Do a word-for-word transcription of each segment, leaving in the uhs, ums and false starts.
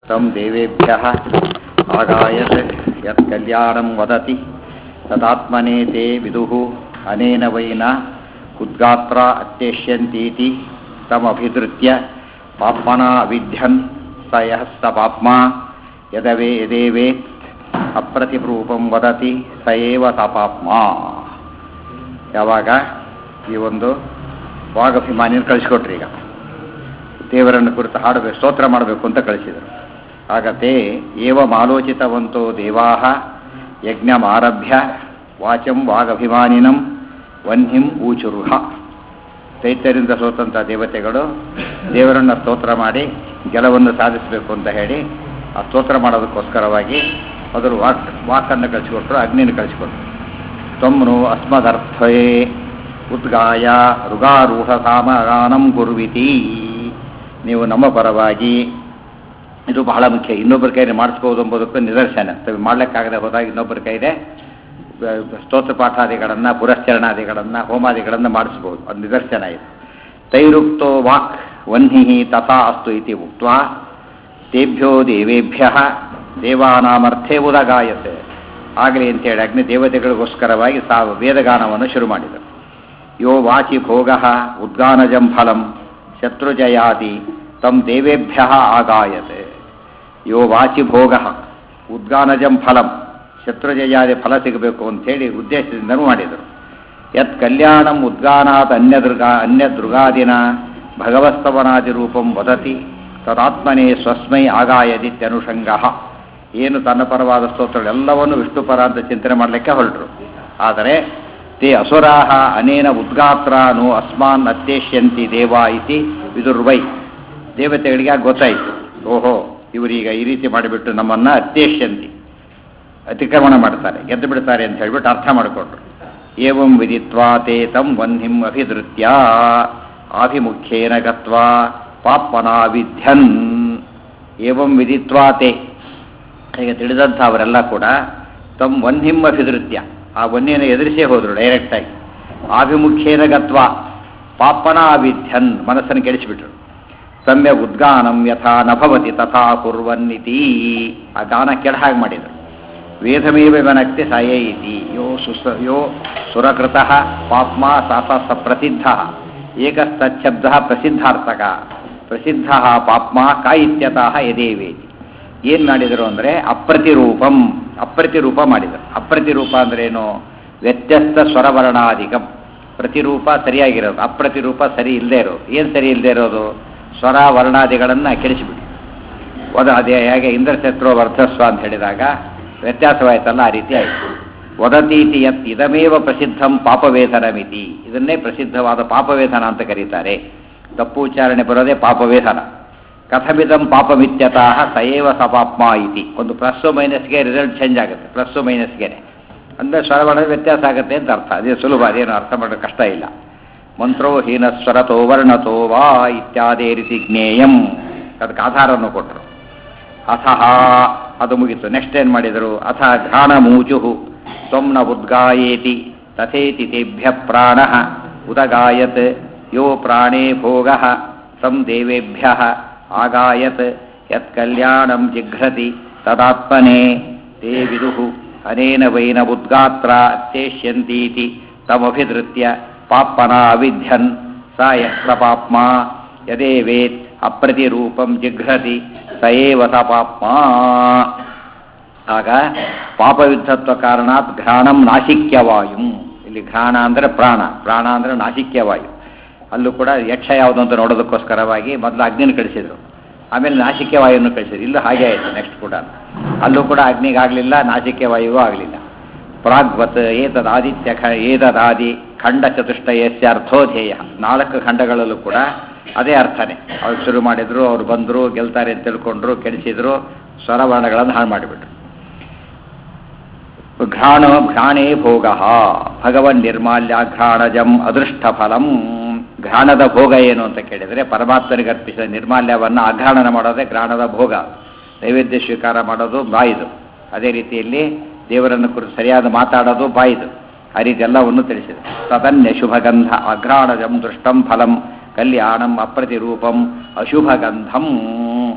तं देवेभ्यः आगायत् यत् कल्याणं वदति तदात्मने ते विदुः अनेन वैना उद्गात्रा अत्येष्यन्तीति तमभिधृत्य पाप्मना अविध्यन् स यः स पाप्मा यदवे यदेवेत् अप्रतिरूपं वदति स एव स ಪಾಪ್ಮಾ. ಯಾವಾಗ ಈ ಒಂದು ವಾಗಭಿಮಾನಿನ ಕಳಿಸ್ಕೊಟ್ರಿ, ಈಗ ದೇವರನ್ನು ಕುರಿತು ಹಾಡಬೇಕು, ಸ್ತೋತ್ರ ಮಾಡಬೇಕು ಅಂತ ಕಳಿಸಿದರು. ಆಗ ತೇ ಏವಂ ಆಲೋಚಿತವಂತೋ ದೇವಾಃ ಯಜ್ಞಮಾರಭ್ಯ ವಾಚಂ ವಾಗಭಿಮಾನಿನಂ ವನ್ಹಿಂ ಊಚುರುಹ. ದೈತ್ಯರಿಂದ ಸೋತಂಥ ದೇವತೆಗಳು ದೇವರನ್ನು ಸ್ತೋತ್ರ ಮಾಡಿ ಗೆಲುವನ್ನು ಸಾಧಿಸಬೇಕು ಅಂತ ಹೇಳಿ ಆ ಸ್ತೋತ್ರ ಮಾಡೋದಕ್ಕೋಸ್ಕರವಾಗಿ ಮೊದಲು ವಾಕ್ ವಾಕನ್ನು ಕಳಿಸಿಕೊಟ್ರು, ಅಗ್ನಿನ ಕಳಿಸಿಕೊಟ್ರು. ತ್ವಮ್ನು ಅಸ್ಮದರ್ಥೇ ಉದ್ಗಾಯ ಋಗಾರೂಢ ಸಾಮಗಾನಂ ಕುರ್ವಿತಿ. ನೀವು ನಮ್ಮ ಪರವಾಗಿ, ಇದು ಬಹಳ ಮುಖ್ಯ, ಇನ್ನೊಬ್ಬರ ಕೈಯಲ್ಲಿ ಮಾಡಿಸ್ಬೋದು ಎಂಬುದಕ್ಕೂ ನಿದರ್ಶನ. ಮಾಡಲಿಕ್ಕಾಗದೆ ಹೋದಾಗ ಇನ್ನೊಬ್ಬರ ಕೈದೆ ಸ್ತೋತ್ರ ಪಾಠಾದಿಗಳನ್ನು, ಪುರಶ್ಚರಣಾದಿಗಳನ್ನು, ಹೋಮಾದಿಗಳನ್ನು ಮಾಡಿಸ್ಬೋದು, ಅದು ನಿದರ್ಶನ ಇದು. ತೈರುಕ್ತೋ ವಾಕ್ ವನ್ಹಿ ತಥಾ ಅಸ್ತು ಇತಿ ಉಕ್ತ್ವಾ ತೇಭ್ಯೋ ದೇವೇಭ್ಯ ದೇವಾನಾಮರ್ಥೇ ಉದಗಾಯತೆ. ಆಗಲಿ ಅಂತೇಳಿ ಅಗ್ನಿ ದೇವತೆಗಳಿಗೋಸ್ಕರವಾಗಿ ತಾವು ವೇದಗಾನವನ್ನು ಶುರು ಮಾಡಿದರು. ಯೋ ವಾಚಿ ಭೋಗ ಉದ್ಗಾನಜಂ ಫಲಂ ಶತ್ರುಜಯಾದಿ ತಂ ದೇವೇಭ್ಯ ಆಗಾಯತೆ. ಯೋ ವಾಚಿ ಭೋಗ ಉದ್ಗಾನಜಂ ಫಲಂ, ಶತ್ರುಜಯಾದಿ ಫಲ ಸಿಗಬೇಕು ಅಂಥೇಳಿ ಉದ್ದೇಶದಿಂದನೂ ಮಾಡಿದರು. ಯತ್ ಕಲ್ಯಾಣಂ ಉದ್ಗಾನಾತ್ ಅನ್ಯದೃಗಾ ಅನ್ಯದೃಗಾದಿನ ಭಗವಸ್ತವನಾದಿ ರೂಪಂ ವದತಿ ತದಾತ್ಮನೇ ಸ್ವಸ್ಮೈ ಆಗಾಯದಿತ್ಯನುಷಂಗ. ಏನು ತನ್ನ ಪರವಾದ ಸ್ತೋತ್ರಗಳೆಲ್ಲವನ್ನು ವಿಷ್ಣುಪರ ಅಂತ ಚಿಂತನೆ ಮಾಡಲಿಕ್ಕೆ ಹೊರಟರು. ಆದರೆ ತೇ ಅಸುರಾಹ ಅನೇನ ಉದ್ಗಾತ್ರಾನು ಅಸ್ಮಾನ್ ಅತ್ಯೇಷ್ಯಂತಿ ದೇವಾ ಇತಿ ವಿದುರ್ವೈ. ದೇವತೆಗಳಿಗೆ ಗೊತ್ತಾಯಿತು, ಓಹೋ ಇವರೀಗ ಈ ರೀತಿ ಮಾಡಿಬಿಟ್ಟು ನಮ್ಮನ್ನು ಅತ್ಯೇಷ್ಯಂತಿ, ಅತಿಕ್ರಮಣ ಮಾಡ್ತಾರೆ, ಗೆದ್ದು ಬಿಡ್ತಾರೆ ಅಂತ ಹೇಳಿಬಿಟ್ಟು ಅರ್ಥ ಮಾಡಿಕೊಂಡ್ರು. ಏವಂ ವಿದಿತ್ವಾ ತೇ ತಂ ವನ್ಹಿಂ ಅಭಿಧೃತ್ಯ ಆಭಿಮುಖ್ಯೇನ ಗತ್ವಾ ಪಾಪ್ಮನಾ ವಿಧ್ಯನ್. ಏವಂ ವಿದಿತ್ವಾ ತೇ, ಈಗ ತಿಳಿದಂಥ ಅವರೆಲ್ಲ ಕೂಡ ತಮ್ಮ ವನ್ಹಿಂ ಅಭಿಧೃತ್ಯ, ಆ ವನ್ಯನ ಎದುರಿಸೇ ಹೋದರು ಡೈರೆಕ್ಟಾಗಿ. ಆಭಿಮುಖ್ಯೇನ ಗತ್ವ ಪಾಪನ ಅವಿಧ್ಯನ್, ಮನಸ್ಸನ್ನು ಕೆಡಿಸಿಬಿಟ್ರು. ಸಮ್ಯ ಉದ್ಗಾನಂ ಯಥಾ ನಭವತಿ ತಥಾ ಕುರ್ವನ್ನಿತಿ, ಆ ಗಾನ ಕೆಡ ಹಾಗೆ ಮಾಡಿದರು. ವೇದಮೇವ ವನಕ್ತಿ ಸಾಯೇ ಇತಿ ಯೋ ಸುಸ ಯೋ ಸುರಕೃತಃ ಪಾಪ್ಮಾ ಸಾಸ ಪ್ರಸಿದ್ಧ ಏಕಸ್ತಚ್ಛಬ್ದ ಪ್ರಸಿದ್ಧಾರ್ಥಕ ಪ್ರಸಿದ್ಧ ಪಾಪ್ಮಾ ಕಾ ಇತ್ಯತಃ ಯದೇವೇತಿ. ಏನು ಮಾಡಿದರು ಅಂದರೆ ಅಪ್ರತಿರೂಪಂ, ಅಪ್ರತಿರೂಪ ಮಾಡಿದರು. ಅಪ್ರತಿರೂಪ ಅಂದ್ರೇನು? ವ್ಯತ್ಯಸ್ತ ಸ್ವರವರ್ಣಾಧಿಕಂ. ಪ್ರತಿರೂಪ ಸರಿಯಾಗಿರೋದು, ಅಪ್ರತಿರೂಪ ಸರಿ ಇಲ್ಲದೆ ಇರೋದು. ಏನು ಸರಿ ಇಲ್ಲದೆ ಇರೋದು? ಸ್ವರ ವರ್ಣಾದಿಗಳನ್ನು ಕೆಡಿಸಿಬಿಟ್ಟು. ಒದ ಅದೇ ಹೇಗೆ ಇಂದ್ರಶತ್ರು ವರ್ಧಸ್ವ ಅಂತ ಹೇಳಿದಾಗ ವ್ಯತ್ಯಾಸವಾಯ್ತಲ್ಲ, ಆ ರೀತಿ ಆಯಿತು. ವದತೀತಿ ಯತ್ ಇದಮೇವ ಪ್ರಸಿದ್ಧಂ ಪಾಪವೇಧನಮಿತಿ, ಇದನ್ನೇ ಪ್ರಸಿದ್ಧವಾದ ಪಾಪವೇಧನ ಅಂತ ಕರೀತಾರೆ. ತಪ್ಪು ಉಚ್ಚಾರಣೆ ಬರೋದೇ ಪಾಪವೇಧನ. ಕಥಮಿದಂ ಪಾಪಮಿತ್ಯತಃ ಸಯೇವ ಸ ಪಾಪ್ಮಾ ಇತಿ. ಒಂದು ಪ್ಲಸ್ಸು ಮೈನಸ್ಗೆ ರಿಸಲ್ಟ್ ಚೇಂಜ್ ಆಗುತ್ತೆ, ಪ್ಲಸ್ಸು ಮೈನಸ್ಗೆ ಅಂದರೆ ಸ್ವರವರ್ಣದ ವ್ಯತ್ಯಾಸ ಆಗುತ್ತೆ ಅಂತ ಅರ್ಥ. ಅದೇ ಸುಲಭ, ಅದೇನು ಅರ್ಥ ಮಾಡೋದು ಕಷ್ಟ ಇಲ್ಲ. ಮಂತ್ರೋ ಹೀನ ಸ್ವರತೋ ವರ್ಣತೋ ವಾ ಇತ್ಯಾದಿ ರೀತಿ ಜ್ಞೇಯಂ, ಅದಕ್ಕೆ ಆಧಾರವನ್ನು ಕೊಟ್ಟರು. ಅಥಃ ಅದು ಮುಗಿತು. ನೆಕ್ಸ್ಟ್ ಏನು ಮಾಡಿದರು? ಅಥ ಘ್ರಾಣ ಮೂಚು ತ್ವಮ್ನ ಉದ್ಗಾಯೇತಿ ತಥೇತಿ ತೇಭ್ಯ ಪ್ರಾಣ ಉದಗಾಯತ್ ಯೋ ಪ್ರಾಣೇ ಭೋಗ ತಂ ದೇವೇಭ್ಯ ಆಗಾಯತ್ ಯತ್ ಕಲ್ಯಾಣಂ ಜಿಘ್ರತಿ ತದಾತ್ಮನೇ ತೇ ವಿದುಃ ಅನೇನ ವೈನ ಉದ್ಗಾತ್ರ ಅತ್ಯೇಷ್ಯಂತೀತಿ ತಮಭಿಧೃತ್ಯ ಪಾಪ್ಮನಾ ಅವಿಧ್ಯನ್ ಸ ಯಃ ಸ ಪಾಪ್ಮಾ ಯದೇವೇತ್ ಅಪ್ರತಿರೂಪಂ ಜಿಘ್ರತಿ ಸ ಏವ ಸ ಪಾಪ್ಮಾ. ಆಗ ಪಾಪವಿದ್ಧತ್ವ ಕಾರಣಾತ್ ಘ್ರಾಣಂ ನಾಸಿಕ್ಯವಾಯು. ಇಲ್ಲಿ ಘ್ರಾಣ ಅಂದರೆ ಪ್ರಾಣ, ಪ್ರಾಣ ಅಂದರೆ ನಾಸಿಕ್ಯವಾಯು. ಅಲ್ಲೂ ಕೂಡ ಯಕ್ಷ ಯಾವುದು ಅಂತ ನೋಡೋದಕ್ಕೋಸ್ಕರವಾಗಿ ಮೊದಲು ಅಗ್ನಿನ ಕಳಿಸಿದರು, ಆಮೇಲೆ ನಾಸಿಕ್ಯವಾಯುವನ್ನು ಕಳಿಸಿದ್ರು. ಇಲ್ಲೂ ಹಾಗೆ ಆಯಿತು. ನೆಕ್ಸ್ಟ್ ಕೂಡ ಅಲ್ಲೂ ಕೂಡ ಅಗ್ನಿಗಾಗಲಿಲ್ಲ, ನಾಸಿಕ್ಯವಾಯುಗೂ ಆಗಲಿಲ್ಲ. ಪ್ರಾಗ್ವತ್ ಏತದ್ ಆದಿತ್ಯ ಖ ಏತದಾದಿ ಖಂಡ ಚತುಷ್ಟಯಸ್ಯ ಅರ್ಥೋಧೇಯ. ನಾಲ್ಕು ಖಂಡಗಳಲ್ಲೂ ಕೂಡ ಅದೇ ಅರ್ಥನೇ. ಅವ್ರು ಶುರು ಮಾಡಿದ್ರು, ಅವ್ರು ಬಂದರು, ಗೆಲ್ತಾರೆ ಅಂತ ತಿಳ್ಕೊಂಡ್ರು, ಕೆಡಿಸಿದ್ರು, ಸ್ವರವರ್ಣಗಳನ್ನು ಹಾಳು ಮಾಡಿಬಿಟ್ರು. ಘ್ರಾಣ ಘ್ರಾಣೇ ಭೋಗ ಭಗವನ್ ನಿರ್ಮಾಲ್ಯ ಘ್ರಾಣಜಂ ಅದೃಷ್ಟ ಫಲಂ. ಘ್ರಾಣದ ಭೋಗ ಏನು ಅಂತ ಕೇಳಿದರೆ, ಪರಮಾತ್ಮನಿಗೆ ಅರ್ಪಿಸಿದ ನಿರ್ಮಾಲ್ಯವನ್ನು ಅಘ್ರಾಣನ ಮಾಡೋದೇ ಘ್ರಾಣದ ಭೋಗ. ನೈವೇದ್ಯ ಸ್ವೀಕಾರ ಮಾಡೋದು ಬಾಯಿದು. ಅದೇ ರೀತಿಯಲ್ಲಿ ದೇವರನ್ನು ಕುರಿತು ಸರಿಯಾದ ಮಾತಾಡೋದು ಬಾಯಿದು. ಆ ರೀತಿ ಎಲ್ಲವನ್ನು ತಿಳಿಸಿದೆ. ತದನ್ಯ ಶುಭಗಂಧ ಅಘ್ರಾಣಜಂ ದೃಷ್ಟಂ ಫಲಂ ಕಲ್ಯಾಣಂ ಅಪ್ರತಿರೂಪಂ ಅಶುಭಗಂಧಂ.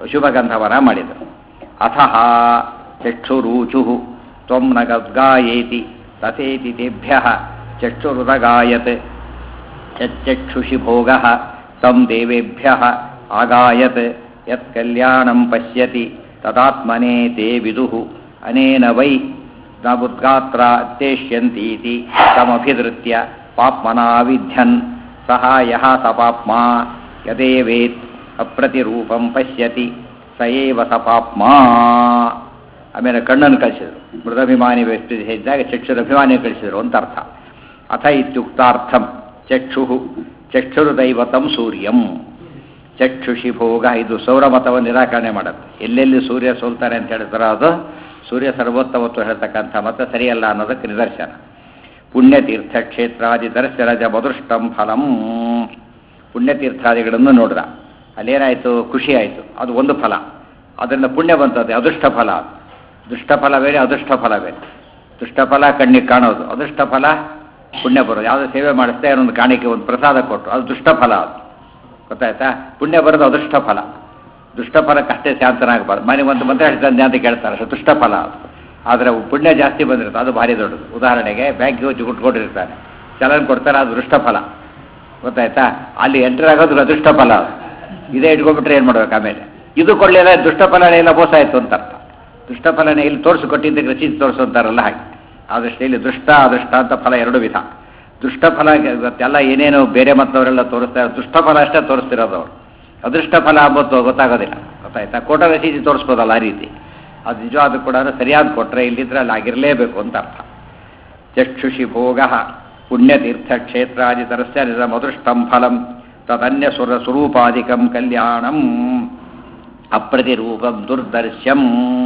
ಶುಭಗಂಧವನ ಮಾಡಿದರು. ಅಥಃ ಚಕ್ಷುರೂಚು ತ್ವಂ ನ ಗದ್ಗಾಯೇತಿ ತಥೇತಿ ತೇಭ್ಯಃ ಚಕ್ಷುರುದಗಾಯತ್ ಚಕ್ಷುಷಿ ಭೋಗಃ ತಂ ದೇವೇಭ್ಯಃ ಆಗಾಯತ್ ಯತ್ ಕಲ್ಯಾಣಂ ಪಶ್ಯತಿ ತದಾತ್ಮನೇ ತೇ ವಿದುಃ ಅನೇನ ವೈ ನ ಉದ್ಗಾತ್ರ ಅತ್ಯೇಷ್ಯಂತೀತಿ ತಮಭಿಧೃತ್ಯ ಪಾಪ್ಮನಾ ವಿಧ್ಯನ್ ಸಹ ಯಃ ಸ ಪಾಪ್ಮಾ ಯದೇವೇತ್ ಅಪ್ರತಿರೂಪಂ ಪಶ್ಯತಿ ಸ ಏವ ಸ ಪಾಪ್ಮಾ. ಆಮೇಲೆ ಕಣ್ಣನ್ನು ಕಳಿಸಿದರು. ಮೃದಾಭಿಮಾನಿ ವ್ಯಕ್ತಿ ಹೇಳಿದಾಗ ಚಕ್ಷುರಭಿಮಾನಿ ಕಳಿಸಿದರು ಅಂತ ಅರ್ಥ. ಅಥ ಇತ್ಯುಕ್ತಾರ್ಥಂ ಚಕ್ಷು ಚಕ್ಷುರ್ದೈವತಂ ಸೂರ್ಯಂ ಚಕ್ಷುಷಿ ಭೋಗ. ಇದು ಸೌರಮತವನ್ನು ನಿರಾಕರಣೆ ಮಾಡುತ್ತೆ. ಎಲ್ಲೆಲ್ಲಿ ಸೂರ್ಯ ಸೋಲ್ತಾರೆ ಅಂತ ಹೇಳ್ತಾರೋ ಅದು ಸೂರ್ಯ ಸರ್ವೋತ್ತಮತ್ವ ಹೇಳ್ತಕ್ಕಂಥ ಮತ ಸರಿಯಲ್ಲ ಅನ್ನೋದಕ್ಕೆ ನಿದರ್ಶನ. ಪುಣ್ಯತೀರ್ಥಕ್ಷೇತ್ರಾದಿ ದರ್ಶನಜ ಮಧುಷ್ಟಂ ಫಲಂ. ಪುಣ್ಯತೀರ್ಥಾದಿಗಳನ್ನು ನೋಡಿದ, ಅಲ್ಲೇನಾಯಿತು, ಖುಷಿ ಆಯಿತು, ಅದು ಒಂದು ಫಲ. ಅದರಿಂದ ಪುಣ್ಯ ಬಂತದೆ, ಅದೃಷ್ಟ ಫಲ. ದುಷ್ಟ ಫಲ ಬೇರೆ, ಅದೃಷ್ಟ ಫಲ ಬೇರೆ. ದುಷ್ಟ ಫಲ ಕಣ್ಣಿಗೆ ಕಾಣೋದು, ಅದೃಷ್ಟ ಫಲ ಪುಣ್ಯ ಬರೋದು. ಯಾವುದೋ ಸೇವೆ ಮಾಡಿಸ್ತಾ ಏನೊಂದು ಕಾಣಿಕೆ ಒಂದು ಪ್ರಸಾದ ಕೊಟ್ಟರು, ಅದು ದುಷ್ಟ ಫಲ. ಅದು ಗೊತ್ತಾಯ್ತಾ? ಪುಣ್ಯ ಬರೋದು ಅದೃಷ್ಟ ಫಲ. ದುಷ್ಟ ಫಲಕ್ಕಷ್ಟೇ ಶಾಂತನಾಗಬಾರ್ದು. ಮನೆ ಒಂದು ಮಂತ್ರ ಹೇಳ್ತಾನೆ ಅಂತ ಕೇಳ್ತಾರೆ, ಅಷ್ಟು ದುಷ್ಟ ಫಲ ಅದು. ಆದರೆ ಪುಣ್ಯ ಜಾಸ್ತಿ ಬಂದಿರುತ್ತೆ, ಅದು ಭಾರಿ ದೊಡ್ಡದು. ಉದಾಹರಣೆಗೆ ಬ್ಯಾಂಕಿಗೆ ಹೋಗಿ ಗುಟ್ಕೊಂಡಿರ್ತಾನೆ, ಚಲನ್ ಕೊಡ್ತಾರೆ, ಅದು ದೃಷ್ಟ ಫಲ. ಗೊತ್ತಾಯ್ತಾ? ಅಲ್ಲಿ ಎಂಟರ್ ಆಗೋದು ಅದೃಷ್ಟ ಫಲ. ಅದು ಇದೇ ಇಟ್ಕೊಂಡ್ಬಿಟ್ರೆ ಏನು ಮಾಡ್ಬೇಕು? ಆಮೇಲೆ ಇದು ಕೊಡಲಿಲ್ಲ, ದುಷ್ಟ ಫಲನೇ ಇಲ್ಲ, ಮೋಸ ಆಯಿತು ಅಂತ ಅರ್ಥ. ದುಷ್ಟ ಫಲನೇ ಇಲ್ಲಿ ತೋರಿಸಿ ಕೊಟ್ಟಿದ್ದಕ್ಕೆ ರಚಿಸಿ ತೋರಿಸೋಂತಾರಲ್ಲ ಹಾಗೆ. ಆದಷ್ಟು ಇಲ್ಲಿ ದುಷ್ಟ ಅದೃಷ್ಟ ಅಂತ ಫಲ ಎರಡು ವಿಧ. ದುಷ್ಟ ಫಲ ಎಲ್ಲ ಏನೇನು ಬೇರೆ ಮತ್ತವರೆಲ್ಲ ತೋರಿಸ್ತಾರೆ, ದುಷ್ಟ ಫಲ ಅಷ್ಟೇ ತೋರಿಸ್ತಿರೋದು ಅವರು. ಅದೃಷ್ಟ ಫಲ ಅಂಬತ್ತು ಗೊತ್ತಾಗೋದಿಲ್ಲ. ಗೊತ್ತಾಯ್ತಾ? ಕೋಟ ರಸೀದಿ ತೋರಿಸ್ಬೋದಲ್ಲ ಆ ರೀತಿ. ಅದು ನಿಜವಾದ ಕೂಡ ಸರಿಯಾದ ಕೊಟ್ಟರೆ ಇಲ್ಲಿದ್ರೆ ಅಲ್ಲಿ ಆಗಿರಲೇಬೇಕು ಅಂತ ಅರ್ಥ. ಚಕ್ಷುಷಿ ಭೋಗ ಪುಣ್ಯತೀರ್ಥಕ್ಷೇತ್ರಾದಿ ತರಸ್ಯ ಮಧುಷ್ಟಂ ಫಲಂ ತದನ್ಯ ಸುರ ಸ್ವರೂಪಾದಿಕಂ ಕಲ್ಯಾಣಂ ಅಪ್ರತಿರೂಪಂ ದುರ್ದರ್ಶ್ಯಂ.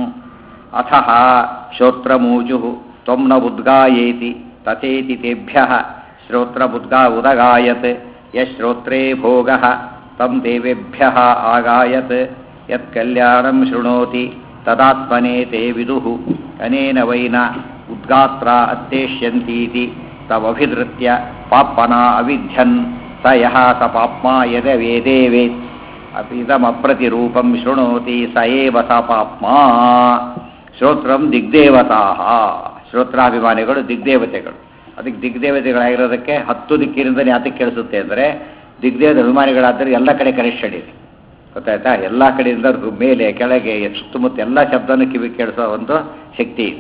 ಅಥಃ ಶ್ರೋತ್ರಮೂಜು ತ್ವಂ ನ ಉದ್ಗಾಯೇತಿ ತಥೇತಿ ತೇಭ್ಯಃ ಶ್ರೋತ್ರಮುದ್ಗಾ ಉದಗಾಯತ್ ಯಶ್ರೋತ್ರೇ ಭೋಗಃ ತಂ ದೇವೇಭ್ಯಃ ಆಗಾಯತ್ ಯತ್ ಕಲ್ಯಾಣಂ ಶೃಣೋತಿ ತದಾತ್ಮನೇ ತೇ ವಿದುಃ ಅನೇನ ವೈನ ಉದ್ಗಾತ್ರ ಅತ್ಯೇಷ್ಯಂತೀತಿ ತಮಭಿಧೃತ್ಯ ಪಾಪ್ಮನಾ ಅವಿಧ್ಯನ್ ಸ ಯಃ ಸ ಪಾಪ್ಮಾ ಯದ ವೇದೇ ವೇತ್ ಇದಮಪ್ರತಿರೂಪಂ ಶೃಣೋತಿ ಸ ಏವ ಸ ಪಾಪ್ಮಾ. ಶ್ರೋತ್ರಂ ದಿಗ್ದೇವತಾಃ. ಶ್ರೋತ್ರಾಭಿಮಾನಿಗಳು ದಿಗ್ದೇವತೆಗಳು. ಅದಕ್ಕೆ ದಿಗ್ದೇವತೆಗಳಾಗಿರೋದಕ್ಕೆ ಹತ್ತು ದಿಕ್ಕಿನಿಂದಲೇ ಯಾತಕ್ಕೆ ಕೇಳಿಸುತ್ತೆ ಅಂದರೆ ದಿಗ್ದೇವದ ಅಭಿಮಾನಿಗಳಾದರೆ ಎಲ್ಲ ಕಡೆ ಕನೆಕ್ಷನ್ ಇದೆ. ಗೊತ್ತಾಯ್ತಾ? ಎಲ್ಲ ಕಡೆಯಿಂದ ಮೇಲೆ ಕೆಳಗೆ ಸುತ್ತಮುತ್ತ ಎಲ್ಲ ಶಬ್ದನೂ ಕಿವಿ ಕೇಳಿಸೋ ಒಂದು ಶಕ್ತಿ ಇದೆ.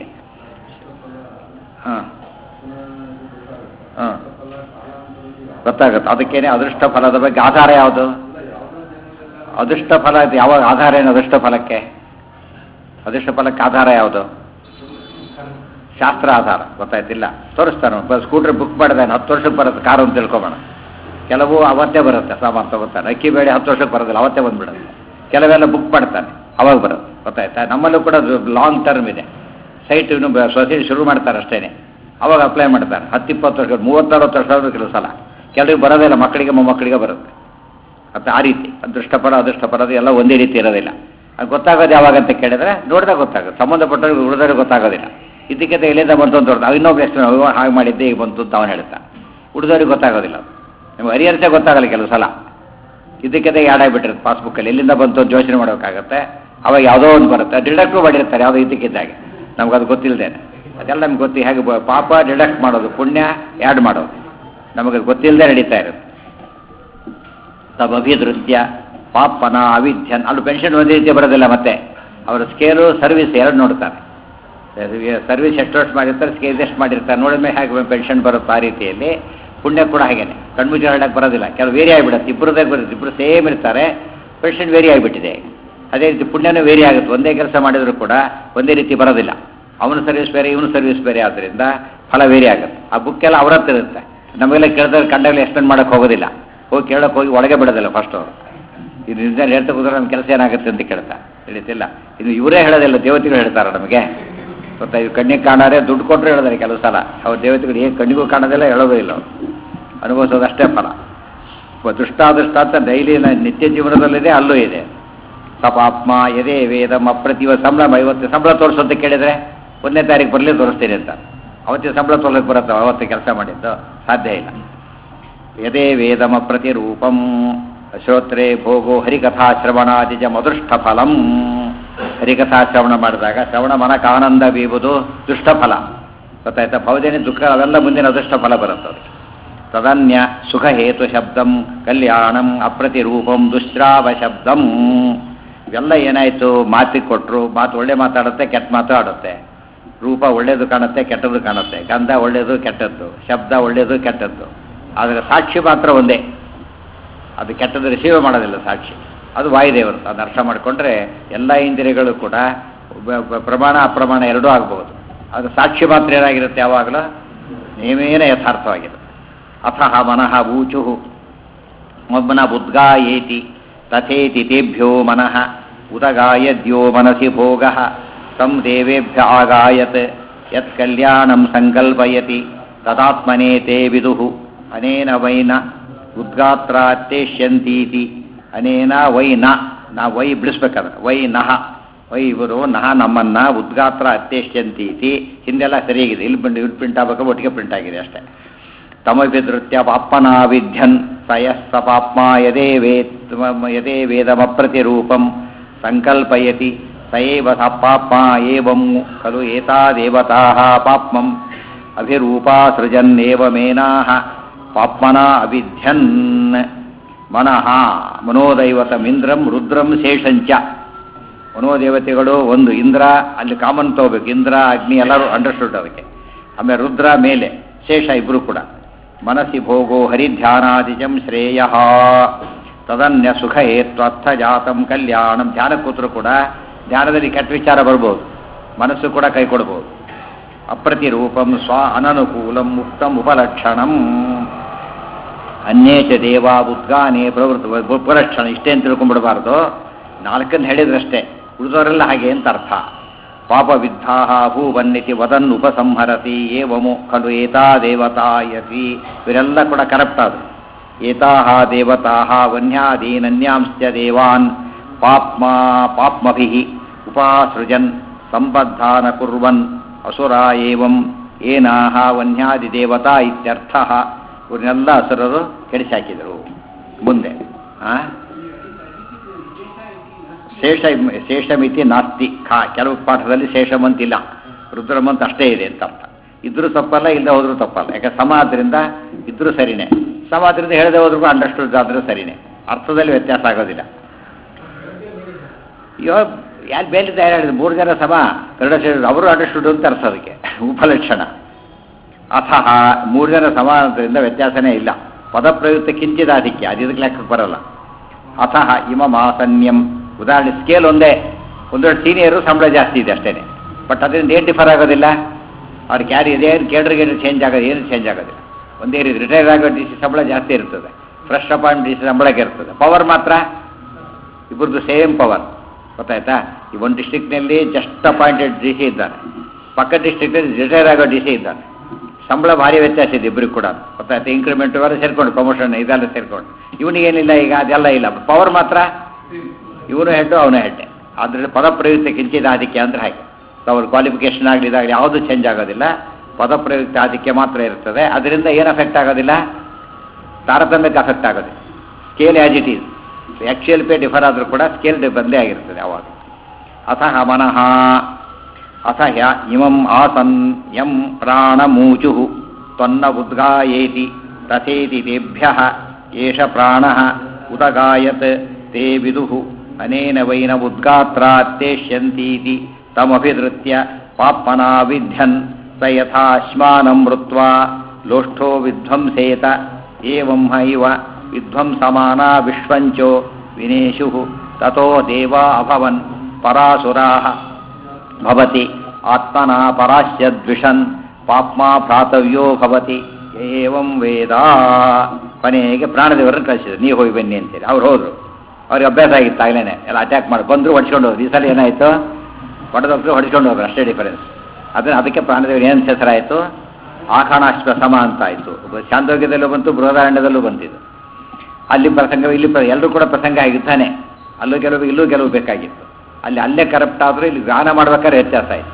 ಹಾಂ ಹಾಂ ಗೊತ್ತಾಗುತ್ತೆ. ಅದಕ್ಕೇನೆ ಅದೃಷ್ಟ ಫಲದ ಬಗ್ಗೆ ಆಧಾರ ಯಾವುದು? ಅದೃಷ್ಟ ಫಲ ಯಾವಾಗ ಆಧಾರ ಏನು? ಅದೃಷ್ಟ ಫಲಕ್ಕೆ ಅದೃಷ್ಟ ಫಲಕ್ಕೆ ಆಧಾರ ಯಾವುದು? ಶಾಸ್ತ್ರ ಆಧಾರ. ಗೊತ್ತಾಯ್ತಿಲ್ಲ? ತೋರಿಸ್ತಾನೆ. ಸ್ಕೂಟ್ರ್ ಬುಕ್ ಮಾಡಿದಾನೆ, ಹತ್ತು ವರ್ಷಕ್ಕೆ ಬರುತ್ತೆ ಕಾರು ಅಂತ ತಿಳ್ಕೊಬೋಣ. ಕೆಲವು ಅವತ್ತೇ ಬರುತ್ತೆ ಸಾಮಾನು ತಗೋತಾನೆ. ಅಕ್ಕಿ ಬೇಳೆ ಹತ್ತು ವರ್ಷಕ್ಕೆ ಬರೋದಿಲ್ಲ, ಅವತ್ತೇ ಬಂದುಬಿಡುತ್ತೆ. ಕೆಲವೆಲ್ಲ ಬುಕ್ ಮಾಡ್ತಾನೆ, ಅವಾಗ ಬರುತ್ತೆ. ಗೊತ್ತಾಯ್ತಾ? ನಮ್ಮಲ್ಲೂ ಕೂಡ ಲಾಂಗ್ ಟರ್ಮ್ ಇದೆ. ಸೈಟ್ ಇನ್ನು ಸೊಸೈಟಿ ಶುರು ಮಾಡ್ತಾರೆ ಅಷ್ಟೇ, ಅವಾಗ ಅಪ್ಲೈ ಮಾಡ್ತಾರೆ. ಹತ್ತು ಇಪ್ಪತ್ತು ವರ್ಷ ಮೂವತ್ತರವತ್ತು ವರ್ಷ ಆದರೂ ಕೆಲವು ಸಲ ಕೆಲವ್ರಿಗೆ ಬರೋದಿಲ್ಲ, ಮಕ್ಕಳಿಗೆ ಮೊಮ್ಮಕ್ಕಳಿಗೆ ಬರುತ್ತೆ. ಮತ್ತು ಆ ರೀತಿ ಅದೃಷ್ಟಪರ ಅದೃಷ್ಟಪರದು ಎಲ್ಲ ಒಂದೇ ರೀತಿ ಇರೋದಿಲ್ಲ. ಅದು ಗೊತ್ತಾಗೋದು ಯಾವಾಗಂತ ಕೇಳಿದ್ರೆ ನೋಡಿದಾಗ ಗೊತ್ತಾಗುತ್ತೆ. ಸಂಬಂಧಪಟ್ಟವ್ರಿಗೆ ಉಳಿದವ್ರಿಗೆ ಗೊತ್ತಾಗೋದಿಲ್ಲ. ಇದಕ್ಕೆ ಎಲ್ಲಿಂದ ಬಂತು ಅಂತ ಹೊರತು ಇನ್ನೊಬ್ಬ ಎಷ್ಟು ಹಾಗೆ ಮಾಡಿದ್ದೆ ಈಗ ಬಂತು ಅಂತ ಅವನು ಹೇಳ್ತಾ, ಉಳಿದವ್ರಿಗೆ ಗೊತ್ತಾಗೋದಿಲ್ಲ. ನಿಮ್ಗೆ ಹರಿಹರಿಸೇ ಗೊತ್ತಾಗಲ್ಲ ಕೆಲವು ಸಲ. ಇದಕ್ಕೆ ಆ್ಯಡ್ ಆಗಿಬಿಟ್ಟಿರುತ್ತೆ ಪಾಸ್ಬುಕ್ಕಲ್ಲಿ, ಎಲ್ಲಿಂದ ಬಂತು ಅಂತ ಯೋಚನೆ ಮಾಡಬೇಕಾಗತ್ತೆ. ಅವಾಗ ಯಾವುದೋ ಒಂದು ಬರುತ್ತೆ, ಡಿಡಕ್ಟು ಮಾಡಿರ್ತಾರೆ ಯಾವುದೋ ಇದಕ್ಕಿದ್ದಾಗೆ, ನಮ್ಗೆ ಅದು ಗೊತ್ತಿಲ್ಲದೇನೆ. ಅದೆಲ್ಲ ನಮ್ಗೆ ಗೊತ್ತಿ ಹೇಗೆ ಪಾಪ ಡಿಡಕ್ಟ್ ಮಾಡೋದು, ಪುಣ್ಯ ಆ್ಯಡ್ ಮಾಡೋದು ನಮಗೆ ಗೊತ್ತಿಲ್ಲದೆ ನಡೀತಾ ಇರುತ್ತೆ. ತಮಭಿಧೃತ್ಯ ಪಾಪನ ಅವಿಧ್ಯನ್. ಅಲ್ಲಿ ಪೆನ್ಷನ್ ಒಂದೇ ರೀತಿ ಬರೋದಿಲ್ಲ. ಮತ್ತೆ ಅವರ ಸ್ಕೇಲು ಸರ್ವಿಸ್ ಎರಡು ನೋಡ್ತಾರೆ. ಸರ್ವಿಸ್ ಎಷ್ಟು ವರ್ಷ ಮಾಡಿರ್ತಾರೆ, ಸ್ಕೇಲ್ ಎಷ್ಟು ಮಾಡಿರ್ತಾರೆ, ನೋಡಿದ್ಮೇಲೆ ಹೇಗೆ ಪೆನ್ಷನ್ ಬರುತ್ತೆ. ಆ ರೀತಿಯಲ್ಲಿ ಪುಣ್ಯ ಕೂಡ ಹಾಗೇನೆ ಕಣ್ಮುಚ್ಚಿ ಹೇಳಕ್ಕೆ ಬರೋದಿಲ್ಲ. ಕೆಲವು ವೇರಿ ಆಗಿಬಿಡುತ್ತೆ. ಇಬ್ಬರದೇ ಬರುತ್ತೆ, ಇಬ್ಬರು ಸೇಮ್ ಇರ್ತಾರೆ, ಪೆನ್ಷನ್ ವೇರಿ ಆಗಿಬಿಟ್ಟಿದೆ. ಅದೇ ರೀತಿ ಪುಣ್ಯನೂ ವೇರಿ ಆಗುತ್ತೆ. ಒಂದೇ ಕೆಲಸ ಮಾಡಿದರೂ ಕೂಡ ಒಂದೇ ರೀತಿ ಬರೋದಿಲ್ಲ. ಅವನ ಸರ್ವಿಸ್ ಬೇರೆ, ಇವನು ಸರ್ವಿಸ್ ಬೇರೆ, ಆದ್ದರಿಂದ ಫಲ ವೇರಿ ಆಗುತ್ತೆ. ಆ ಬುಕ್ಕೆಲ್ಲ ಅವ್ರ ಹತ್ರ ಇರುತ್ತೆ. ನಮಗೆಲ್ಲ ಕೇಳಿದ್ರೆ ಕಂಡಾಗಲೇ ಎಕ್ಸ್ಪ್ಲೇನ್ ಮಾಡೋಕ್ಕೆ ಹೋಗೋದಿಲ್ಲ. ಹೋಗಿ ಕೇಳೋಕೆ ಹೋಗಿ ಒಳಗೆ ಬಿಡೋದಿಲ್ಲ ಫಸ್ಟ್ ಅವರು. ಇದು ನಿಜ ಹೇಳ್ತಾ ಕೂತ್ರೆ ನಮ್ಮ ಕೆಲಸ ಏನಾಗುತ್ತೆ ಅಂತ ಕೇಳ್ತಾ ತಿಳಿತಿಲ್ಲ. ಇದು ಇವರೇ ಹೇಳೋದಿಲ್ಲ, ದೇವತೆಗಳು ಹೇಳ್ತಾರೆ ನಮಗೆ. ಗೊತ್ತಾ? ಇವು ಕಣ್ಣಿಗೆ ಕಾಣಾರೆ ದುಡ್ಡು ಕೊಟ್ಟರೆ ಹೇಳಿದಾರೆ ಕೆಲವು ಸಲ. ಅವ್ರ ದೇವತೆಗಳು ಏನು ಕಣ್ಣಿಗೂ ಕಾಣೋದಿಲ್ಲ, ಹೇಳೋದೇ ಇಲ್ಲ. ಅವರು ಅನುಭವಿಸೋದಷ್ಟೇ ಫಲ. ದೃಷ್ಟಾದೃಷ್ಟ ಅಂತ ಡೈಲಿ ನಿತ್ಯ ಜೀವನದಲ್ಲಿದೆ, ಅಲ್ಲೂ ಇದೆ. ಸಪಾತ್ಮ ಎದೆ ವೇದಂ ಅಪ್ರತಿವ ಸಂಬಳ. ಇವತ್ತು ಸಂಬಳ ತೋರಿಸೋಂತ ಕೇಳಿದರೆ ಒಂದನೇ ತಾರೀಕು ಬರಲಿ ತೋರಿಸ್ತೀನಿ ಅಂತ. ಅವತ್ತಿನ ಸಂಬಳ ತೋರ್ಸಕ್ಕೆ ಬರುತ್ತೆ, ಅವತ್ತು ಕೆಲಸ ಮಾಡಿದ್ದು ಸಾಧ್ಯ ಇಲ್ಲ. ಯದೇ ವೇದಮ ಪ್ರತಿರೂಪಂ ಶ್ರೋತ್ರೆ ಭೋಗೋ ಹರಿಕಥಾಶ್ರವಣಾದಿಜ ಮಧುಷ್ಟ ಫಲಂ. ಹರಿಕಥಾಶ್ರವಣ ಮಾಡಿದಾಗ ಶ್ರವಣ ಮನಕ್ಕೆ ಆನಂದ ಬೀವುದು ದುಷ್ಟಫಲ ಗೊತ್ತಾಯ್ತಾ. ಭವದೇನೆ ದುಃಖ ಅವೆಲ್ಲ ಮುಂದಿನ ಅದೃಷ್ಟ ಫಲ ಬರುತ್ತೆ ಅದಕ್ಕೆ. ತದನ್ಯ ಸುಖ ಹೇತು ಶಬ್ದಂ ಕಲ್ಯಾಣಂ ಅಪ್ರತಿರೂಪಂ ದುಶ್ರಾವ ಶಬ್ದಂ. ಇವೆಲ್ಲ ಏನಾಯಿತು, ಮಾತಿಗೆ ಕೊಟ್ಟರು, ಮಾತು ಒಳ್ಳೆ ಮಾತಾಡುತ್ತೆ, ಕೆಟ್ಟ ಮಾತು ಆಡುತ್ತೆ. ರೂಪ ಒಳ್ಳೆಯದು ಕಾಣುತ್ತೆ, ಕೆಟ್ಟದ್ದು ಕಾಣುತ್ತೆ. ಗಂಧ ಒಳ್ಳೆಯದು, ಕೆಟ್ಟದ್ದು. ಶಬ್ದ ಒಳ್ಳೆಯದು, ಕೆಟ್ಟದ್ದು. ಆದರೆ ಸಾಕ್ಷಿ ಮಾತ್ರ ಒಂದೇ, ಅದು ಕೆಟ್ಟದ್ದು ರಿಸೀವ್ ಮಾಡೋದಿಲ್ಲ ಸಾಕ್ಷಿ. ಅದು ವಾಯುದೇವರು. ಅದನ್ನು ಅರ್ಥ ಮಾಡಿಕೊಂಡ್ರೆ ಎಲ್ಲ ಇಂದ್ರಿಯಗಳು ಕೂಡ ಪ್ರಮಾಣ ಅಪ್ರಮಾಣ ಎರಡೂ ಆಗ್ಬೋದು. ಅದು ಸಾಕ್ಷಿ ಮಾತ್ರ ಏನಾಗಿರುತ್ತೆ ಯಾವಾಗಲೂ ನೇಮೇನ ಯಥಾರ್ಥವಾಗಿರುತ್ತೆ. ಅಥಃ ಮನಃ ಊಚು ಮನ ಉದ್ಗಾಯೇತಿ ತಥೇತಿ ತೇಭ್ಯೋ ಮನಃ ಉದಗಾಯದ್ಯೋ ಮನಸಿ ಭೋಗಃ ತಂ ದೇವೇಭ್ಯ ಆಗಾಯತ್ ಯತ್ ಕಲ್ಯಾಣಂ ಸಂಕಲ್ಪಯತಿ ತದಾತ್ಮನೇ ತೇ ವಿದುಃ ಅನೇನ ವೈನ ಉದ್ಗಾತ್ರಾತ್ಯೇಷ್ಯಂತೀತಿ. ಅನೇನ ವೈ ನ ನಾ ವೈ ಬಿಡಿಸ್ಬೇಕಾದ್ರೆ ವೈ ನಹ ವೈ ಇವರು ನಹ ನಮ್ಮನ್ನ ಉದ್ಗಾತ್ರ ಅತ್ಯೇಷ್ಯಂತೀತಿ. ಹಿಂದೆಲ್ಲ ಸರಿಯಾಗಿದೆ, ಇಲ್ಲಿ ಬಂದು ಇಲ್ಲಿ ಪ್ರಿಂಟ್ ಆಗಬೇಕು, ಒಟ್ಟಿಗೆ ಪ್ರಿಂಟ್ ಆಗಿದೆ ಅಷ್ಟೇ. ತಮಭಿದೃತ್ಯ ಪಾಪ್ಮನಾ ವಿಧ್ಯನ್ ಸಯಃ ಸ ಪಾಪ್ಮ ಯದೇ ವೇದ್ ಯದೇ ವೇದಮಪ್ರತಿರೂಪಂ ಸಂಕಲ್ಪಯತಿ ಸಯೇವ ಸ ಪಾಪ್ಮ ಏವಂ ಖಲು ಏತಾದೇವತಾಃ ಪಾಪ್ಮಂ ಅಭಿರೂಪಾ ಸೃಜನ್ನೇವಮೇನಾಃ ಪಾಪ್ಮನಾ ಅವಿಧ್ಯನ್. ಮನಃ ಮನೋದೈವತಮಿಂದ್ರಂ ರುದ್ರಂ ಶೇಷಂಚ. ಮನೋದೇವತೆಗಳು ಒಂದು ಇಂದ್ರ, ಅಲ್ಲಿ ಕಾಮನ್ ತಗೋಬೇಕು, ಇಂದ್ರ ಅಗ್ನಿ ಎಲ್ಲರೂ ಅಂಡರ್ಸ್ಟುಡ್ ಅದಕ್ಕೆ. ಆಮೇಲೆ ರುದ್ರ ಮೇಲೆ, ಶೇಷ ಇಬ್ಬರು ಕೂಡ. ಮನಸ್ಸಿ ಭೋಗೋ ಹರಿಧ್ಯಾನಾದಿಜಂ ಶ್ರೇಯ ತದನ್ಯ ಸುಖ ಹೇತ್ವರ್ಥ ಜಾತಂ ಕಲ್ಯಾಣಂ. ಧ್ಯಾನ ಕೂತರು ಕೂಡ ಧ್ಯಾನದಲ್ಲಿ ಕೆಟ್ಟ ವಿಚಾರ ಬರ್ಬೋದು, ಮನಸ್ಸು ಕೂಡ ಕೈ ಕೊಡ್ಬೋದು. ಅಪ್ರತಿರೂಪಂ ಸ್ವ ಅನನುಕೂಲಂ ಮುಕ್ತಂ ಉಪಲಕ್ಷಣಂ. ಅನ್ಯೇಚ ದೇವ ಉದ್ಗಾನೇ ಪ್ರವೃತ್ತ ಉಪಲಕ್ಷಣ. ಇಷ್ಟೇ ಅಂತ ತಿಳ್ಕೊಂಡ್ಬಿಡಬಾರ್ದು, ನಾಲ್ಕನ್ನು ಹೇಳಿದ್ರಷ್ಟೇ, ಉಳಿದವರೆಲ್ಲ ಹಾಗೆ ಅಂತ ಅರ್ಥ. ಪಾಪವಿದ್ಧಾಹ ಭೂವನ್ನಿತಿ ವದನ್ ಉಪಸಂಹರತಿ ಏವಮು ಖಲು ಏತಾ ದೇವತಾಯತಿ. ಇವರೆಲ್ಲ ಕೂಡ ಕರಪ್ಟ್ ಆದರು. ಏತಾಹ ದೇವತಾಹ ವನ್ಯಾದೀನನ್ಯಾಂಶ್ಚ ದೇವಾನ್ ಪಾಪ್ಮ ಪಾಪ್ಮಭಿಃ ಉಪಾಸೃಜನ್ ಸಂಬದ್ಧಾನ ಕುರ್ವನ್ ಅಸುರ ಏವಂ ಏನಾಹ ವನ್ಯಾದಿ ದೇವತಾ ಇತ್ಯರ್ಥಃ. ಇವರನ್ನೆಲ್ಲ ಅಸುರರು ಕೆಡಿಸಾಕಿದರು. ಮುಂದೆ ಆ ಶೇಷ ಶೇಷಮಿತಿ ನಾಸ್ತಿ ಖಾ. ಕೆಲವು ಪಾಠದಲ್ಲಿ ಶೇಷಮಂತಿಲ್ಲ, ರುದ್ರಮಂತ್ ಅಷ್ಟೇ ಇದೆ ಅಂತ ಅರ್ಥ. ಇದ್ರೂ ತಪ್ಪಲ್ಲ, ಇಲ್ಲದೆ ಹೋದ್ರೂ ತಪ್ಪಲ್ಲ. ಯಾಕೆ ಸಮ ಆದ್ದರಿಂದ ಇದ್ರೂ ಸರಿನೇ, ಸಮ ಆದ್ದರಿಂದ ಹೇಳದೆ ಹೋದ್ರೂ ಅಂಡರ್ಸ್ಟುಡ್ ಆದರೂ ಸರಿನೇ. ಅರ್ಥದಲ್ಲಿ ವ್ಯತ್ಯಾಸ ಆಗೋದಿಲ್ಲ. ಇವಾಗ ಯಾರು ಬೇಲಿದ್ದ ಯಾರು ಹೇಳಿದ್ರು ಮೂರು ಜನ ಸಮ ಕನ್ನಡ ಸೇರಿದ್ರು, ಅವರು ಅಂಡರ್ಸ್ಟುಡ್ ಅಂತ ಅರ್ಥ ಅದಕ್ಕೆ ಉಪಲಕ್ಷಣ. ಅಥಃ ಮೂರು ಜನ ಸಮ ಆದ್ದರಿಂದ ವ್ಯತ್ಯಾಸನೇ ಇಲ್ಲ. ಪದಪ್ರಯುಕ್ತ ಕಿಂಚಿದಾಧಿಕ್ಯ, ಅದು ಇದಕ್ಕೆ ಲೆಕ್ಕಕ್ಕೆ ಬರಲ್ಲ. ಅಥಃ ಇಮಮಾಸನ್ಯಂ. ಉದಾಹರಣೆ ಸ್ಕೇಲ್ ಒಂದೇ, ಒಂದೊಂದು ಸೀನಿಯರು ಸಂಬಳ ಜಾಸ್ತಿ ಇದೆ ಅಷ್ಟೇ, ಬಟ್ ಅದರಿಂದ ಏನು ಡಿಫರ್ ಆಗೋದಿಲ್ಲ. ಅವ್ರು ಕ್ಯಾರಿ ಇದೇನು ಕೇಳ್ರಿಗೆ ಏನು ಚೇಂಜ್ ಆಗೋದು, ಏನು ಚೇಂಜ್ ಆಗೋದಿಲ್ಲ. ಒಂದೇ ರೀತಿ ರಿಟೈರ್ ಆಗೋ ಡಿ ಸಿ ಸಂಬಳ ಜಾಸ್ತಿ ಇರ್ತದೆ, ಫ್ರೆಶ್ ಅಪಾಯಿಂಟ್ ಡಿ ಸಿ ಸಂಬಳಕ್ಕೆ ಇರ್ತದೆ. ಪವರ್ ಮಾತ್ರ ಇಬ್ಬರದ್ದು ಸೇಮ್ ಪವರ್. ಗೊತ್ತಾಯ್ತಾ? ಈ ಒಂದು ಡಿಸ್ಟ್ರಿಕ್ಟ್ನಲ್ಲಿ ಜಸ್ಟ್ ಅಪಾಯಿಂಟೆಡ್ ಡಿ ಸಿ ಇದ್ದಾನೆ, ಪಕ್ಕ ಡಿಸ್ಟ್ರಿಕ್ಟಲ್ಲಿ ರಿಟೈರ್ ಆಗೋ ಡಿ ಸಿ ಇದ್ದಾನೆ. ಸಂಬಳ ಭಾರಿ ವ್ಯತ್ಯಾಸ ಇದೆ ಇಬ್ಬರಿಗೆ ಕೂಡ. ಗೊತ್ತಾಯ್ತಾ? ಇನ್ಕ್ರಿಮೆಂಟ್ ಇವೆಲ್ಲ ಸೇರ್ಕೊಂಡು, ಪ್ರಮೋಷನ್ ಇದೆಲ್ಲ ಸೇರ್ಕೊಂಡು. ಇವನಿಗೇನಿಲ್ಲ, ಈಗ ಅದೆಲ್ಲ ಇಲ್ಲ, ಪವರ್ ಮಾತ್ರ ಇವನು ಹೆಡ್ಡು ಅವನು ಹೆಡ್ಡೆ. ಆದ್ದರಿಂದ ಪದಪ್ರಯುಕ್ತ ಕಿಂಚಿದ ಆಧಿಕ್ಯ ಅಂದರೆ ಹಾಗೆ. ಅವ್ರ ಕ್ವಾಲಿಫಿಕೇಷನ್ ಆಗಲಿ ಇದಾಗಲಿ ಯಾವುದೂ ಚೇಂಜ್ ಆಗೋದಿಲ್ಲ, ಪದಪ್ರಯುಕ್ತ ಆಧಿಕ್ಯ ಮಾತ್ರ ಇರ್ತದೆ. ಅದರಿಂದ ಏನು ಅಫೆಕ್ಟ್ ಆಗೋದಿಲ್ಲ, ತಾರತಮ್ಯಕ್ಕೆ ಅಫೆಕ್ಟ್ ಆಗೋದಿಲ್ಲ. Scale as it is, actual pay differ ಆದರೂ ಕೂಡ ಸ್ಕೇಲ್ ಬಂದೇ ಆಗಿರ್ತದೆ ಅವಾಗ. ಅಥಃ ಮನಃ ಅಥ ಹ್ಯ ಇಮಂ ಆಸನ್ ಯಂ ಪ್ರಾಣಮೂಚು ತ್ವನ್ನ ಉದ್ಗಾಯೇತಿ ತಥೇತಿ ತೇಭ್ಯಃ ಏಷ ಪ್ರಾಣಃ ಉದಗಾಯತ್ ತೇ ವಿದುಃ ಅನೇನ ವೈನ ಉದ್ಗಾತ್ರಾತ್ಯೇಷ್ಯಂತೀತಿ ತಮಭಿಧೃತ್ಯ ಪಾಪ್ಮನಾ ವಿಧ್ಯನ್ ಸ ಯಥಾಶ್ಮಾನಂ ಮೃತ್ವಾ ಲೋಷ್ಠೋ ವಿಧ್ವಂಸೇತ ಏವಂ ಹೈವ ವಿಧ್ವಂಸಮಾನಾ ವಿಶ್ವಂಚೋ ವಿನೇಶು ತತೋ ದೇವಾ ಅಭವನ್ ಪರಾಸುರಾಃ ಭವತಿ ಆತ್ಮನಾ ಪರಾಶ್ಯದ್ವಿಷನ್ ಪಾಪ್ಮಾ ಭ್ರಾತವ್ಯೋ ಭವತಿ ಏವಂ ವೇದ. ಕೊನೆಗೆ ಪ್ರಾಣದೇವರನ್ನು ಕಳಿಸಿದ್ರು, ನೀವು ಹೋಗಿ ಬನ್ನಿ ಅಂತೇಳಿ. ಅವ್ರು ಹೋದರು. ಅವ್ರಿಗೆ ಅಭ್ಯಾಸ ಆಗಿತ್ತು ಆಗಲೇ ಎಲ್ಲ ಅಟ್ಯಾಕ್ ಮಾಡಿ ಬಂದರು, ಹೊಡ್ಸ್ಕೊಂಡು ಹೋದ್ರು. ಈ ಸಲ ಏನಾಯಿತು, ಹೊಡೆದೋಗ್ರು ಹೊಡ್ಸ್ಕೊಂಡು ಹೋಗ್ರು, ಅಷ್ಟೇ ಡಿಫರೆನ್ಸ್. ಅದನ್ನು ಅದಕ್ಕೆ ಪ್ರಾಣದೇವರು ಏನು ಹೆಸರಾಯಿತು, ಆಖಾಣಾಶ್ವ ಸಮ ಅಂತ ಆಯಿತು. ಚಾಂದೋಗ್ಯದಲ್ಲೂ ಬಂತು, ಬೃಹದಾರಣ್ಯದಲ್ಲೂ ಬಂತಿದ್ದು. ಅಲ್ಲಿ ಪ್ರಸಂಗ, ಇಲ್ಲಿ ಪ್ರ ಎಲ್ಲರೂ ಕೂಡ ಪ್ರಸಂಗ ಆಗಿದ್ದಾನೆ. ಅಲ್ಲೂ ಗೆಲುವು ಇಲ್ಲೂ ಗೆಲುವು ಬೇಕಾಗಿತ್ತು. ಅಲ್ಲಿ ಅಲ್ಲೇ ಕರಪ್ಟ್ ಆದರೂ ಇಲ್ಲಿ ಗಾನ ಮಾಡ್ಬೇಕಾದ್ರೆ ವ್ಯತ್ಯಾಸ ಆಯಿತು.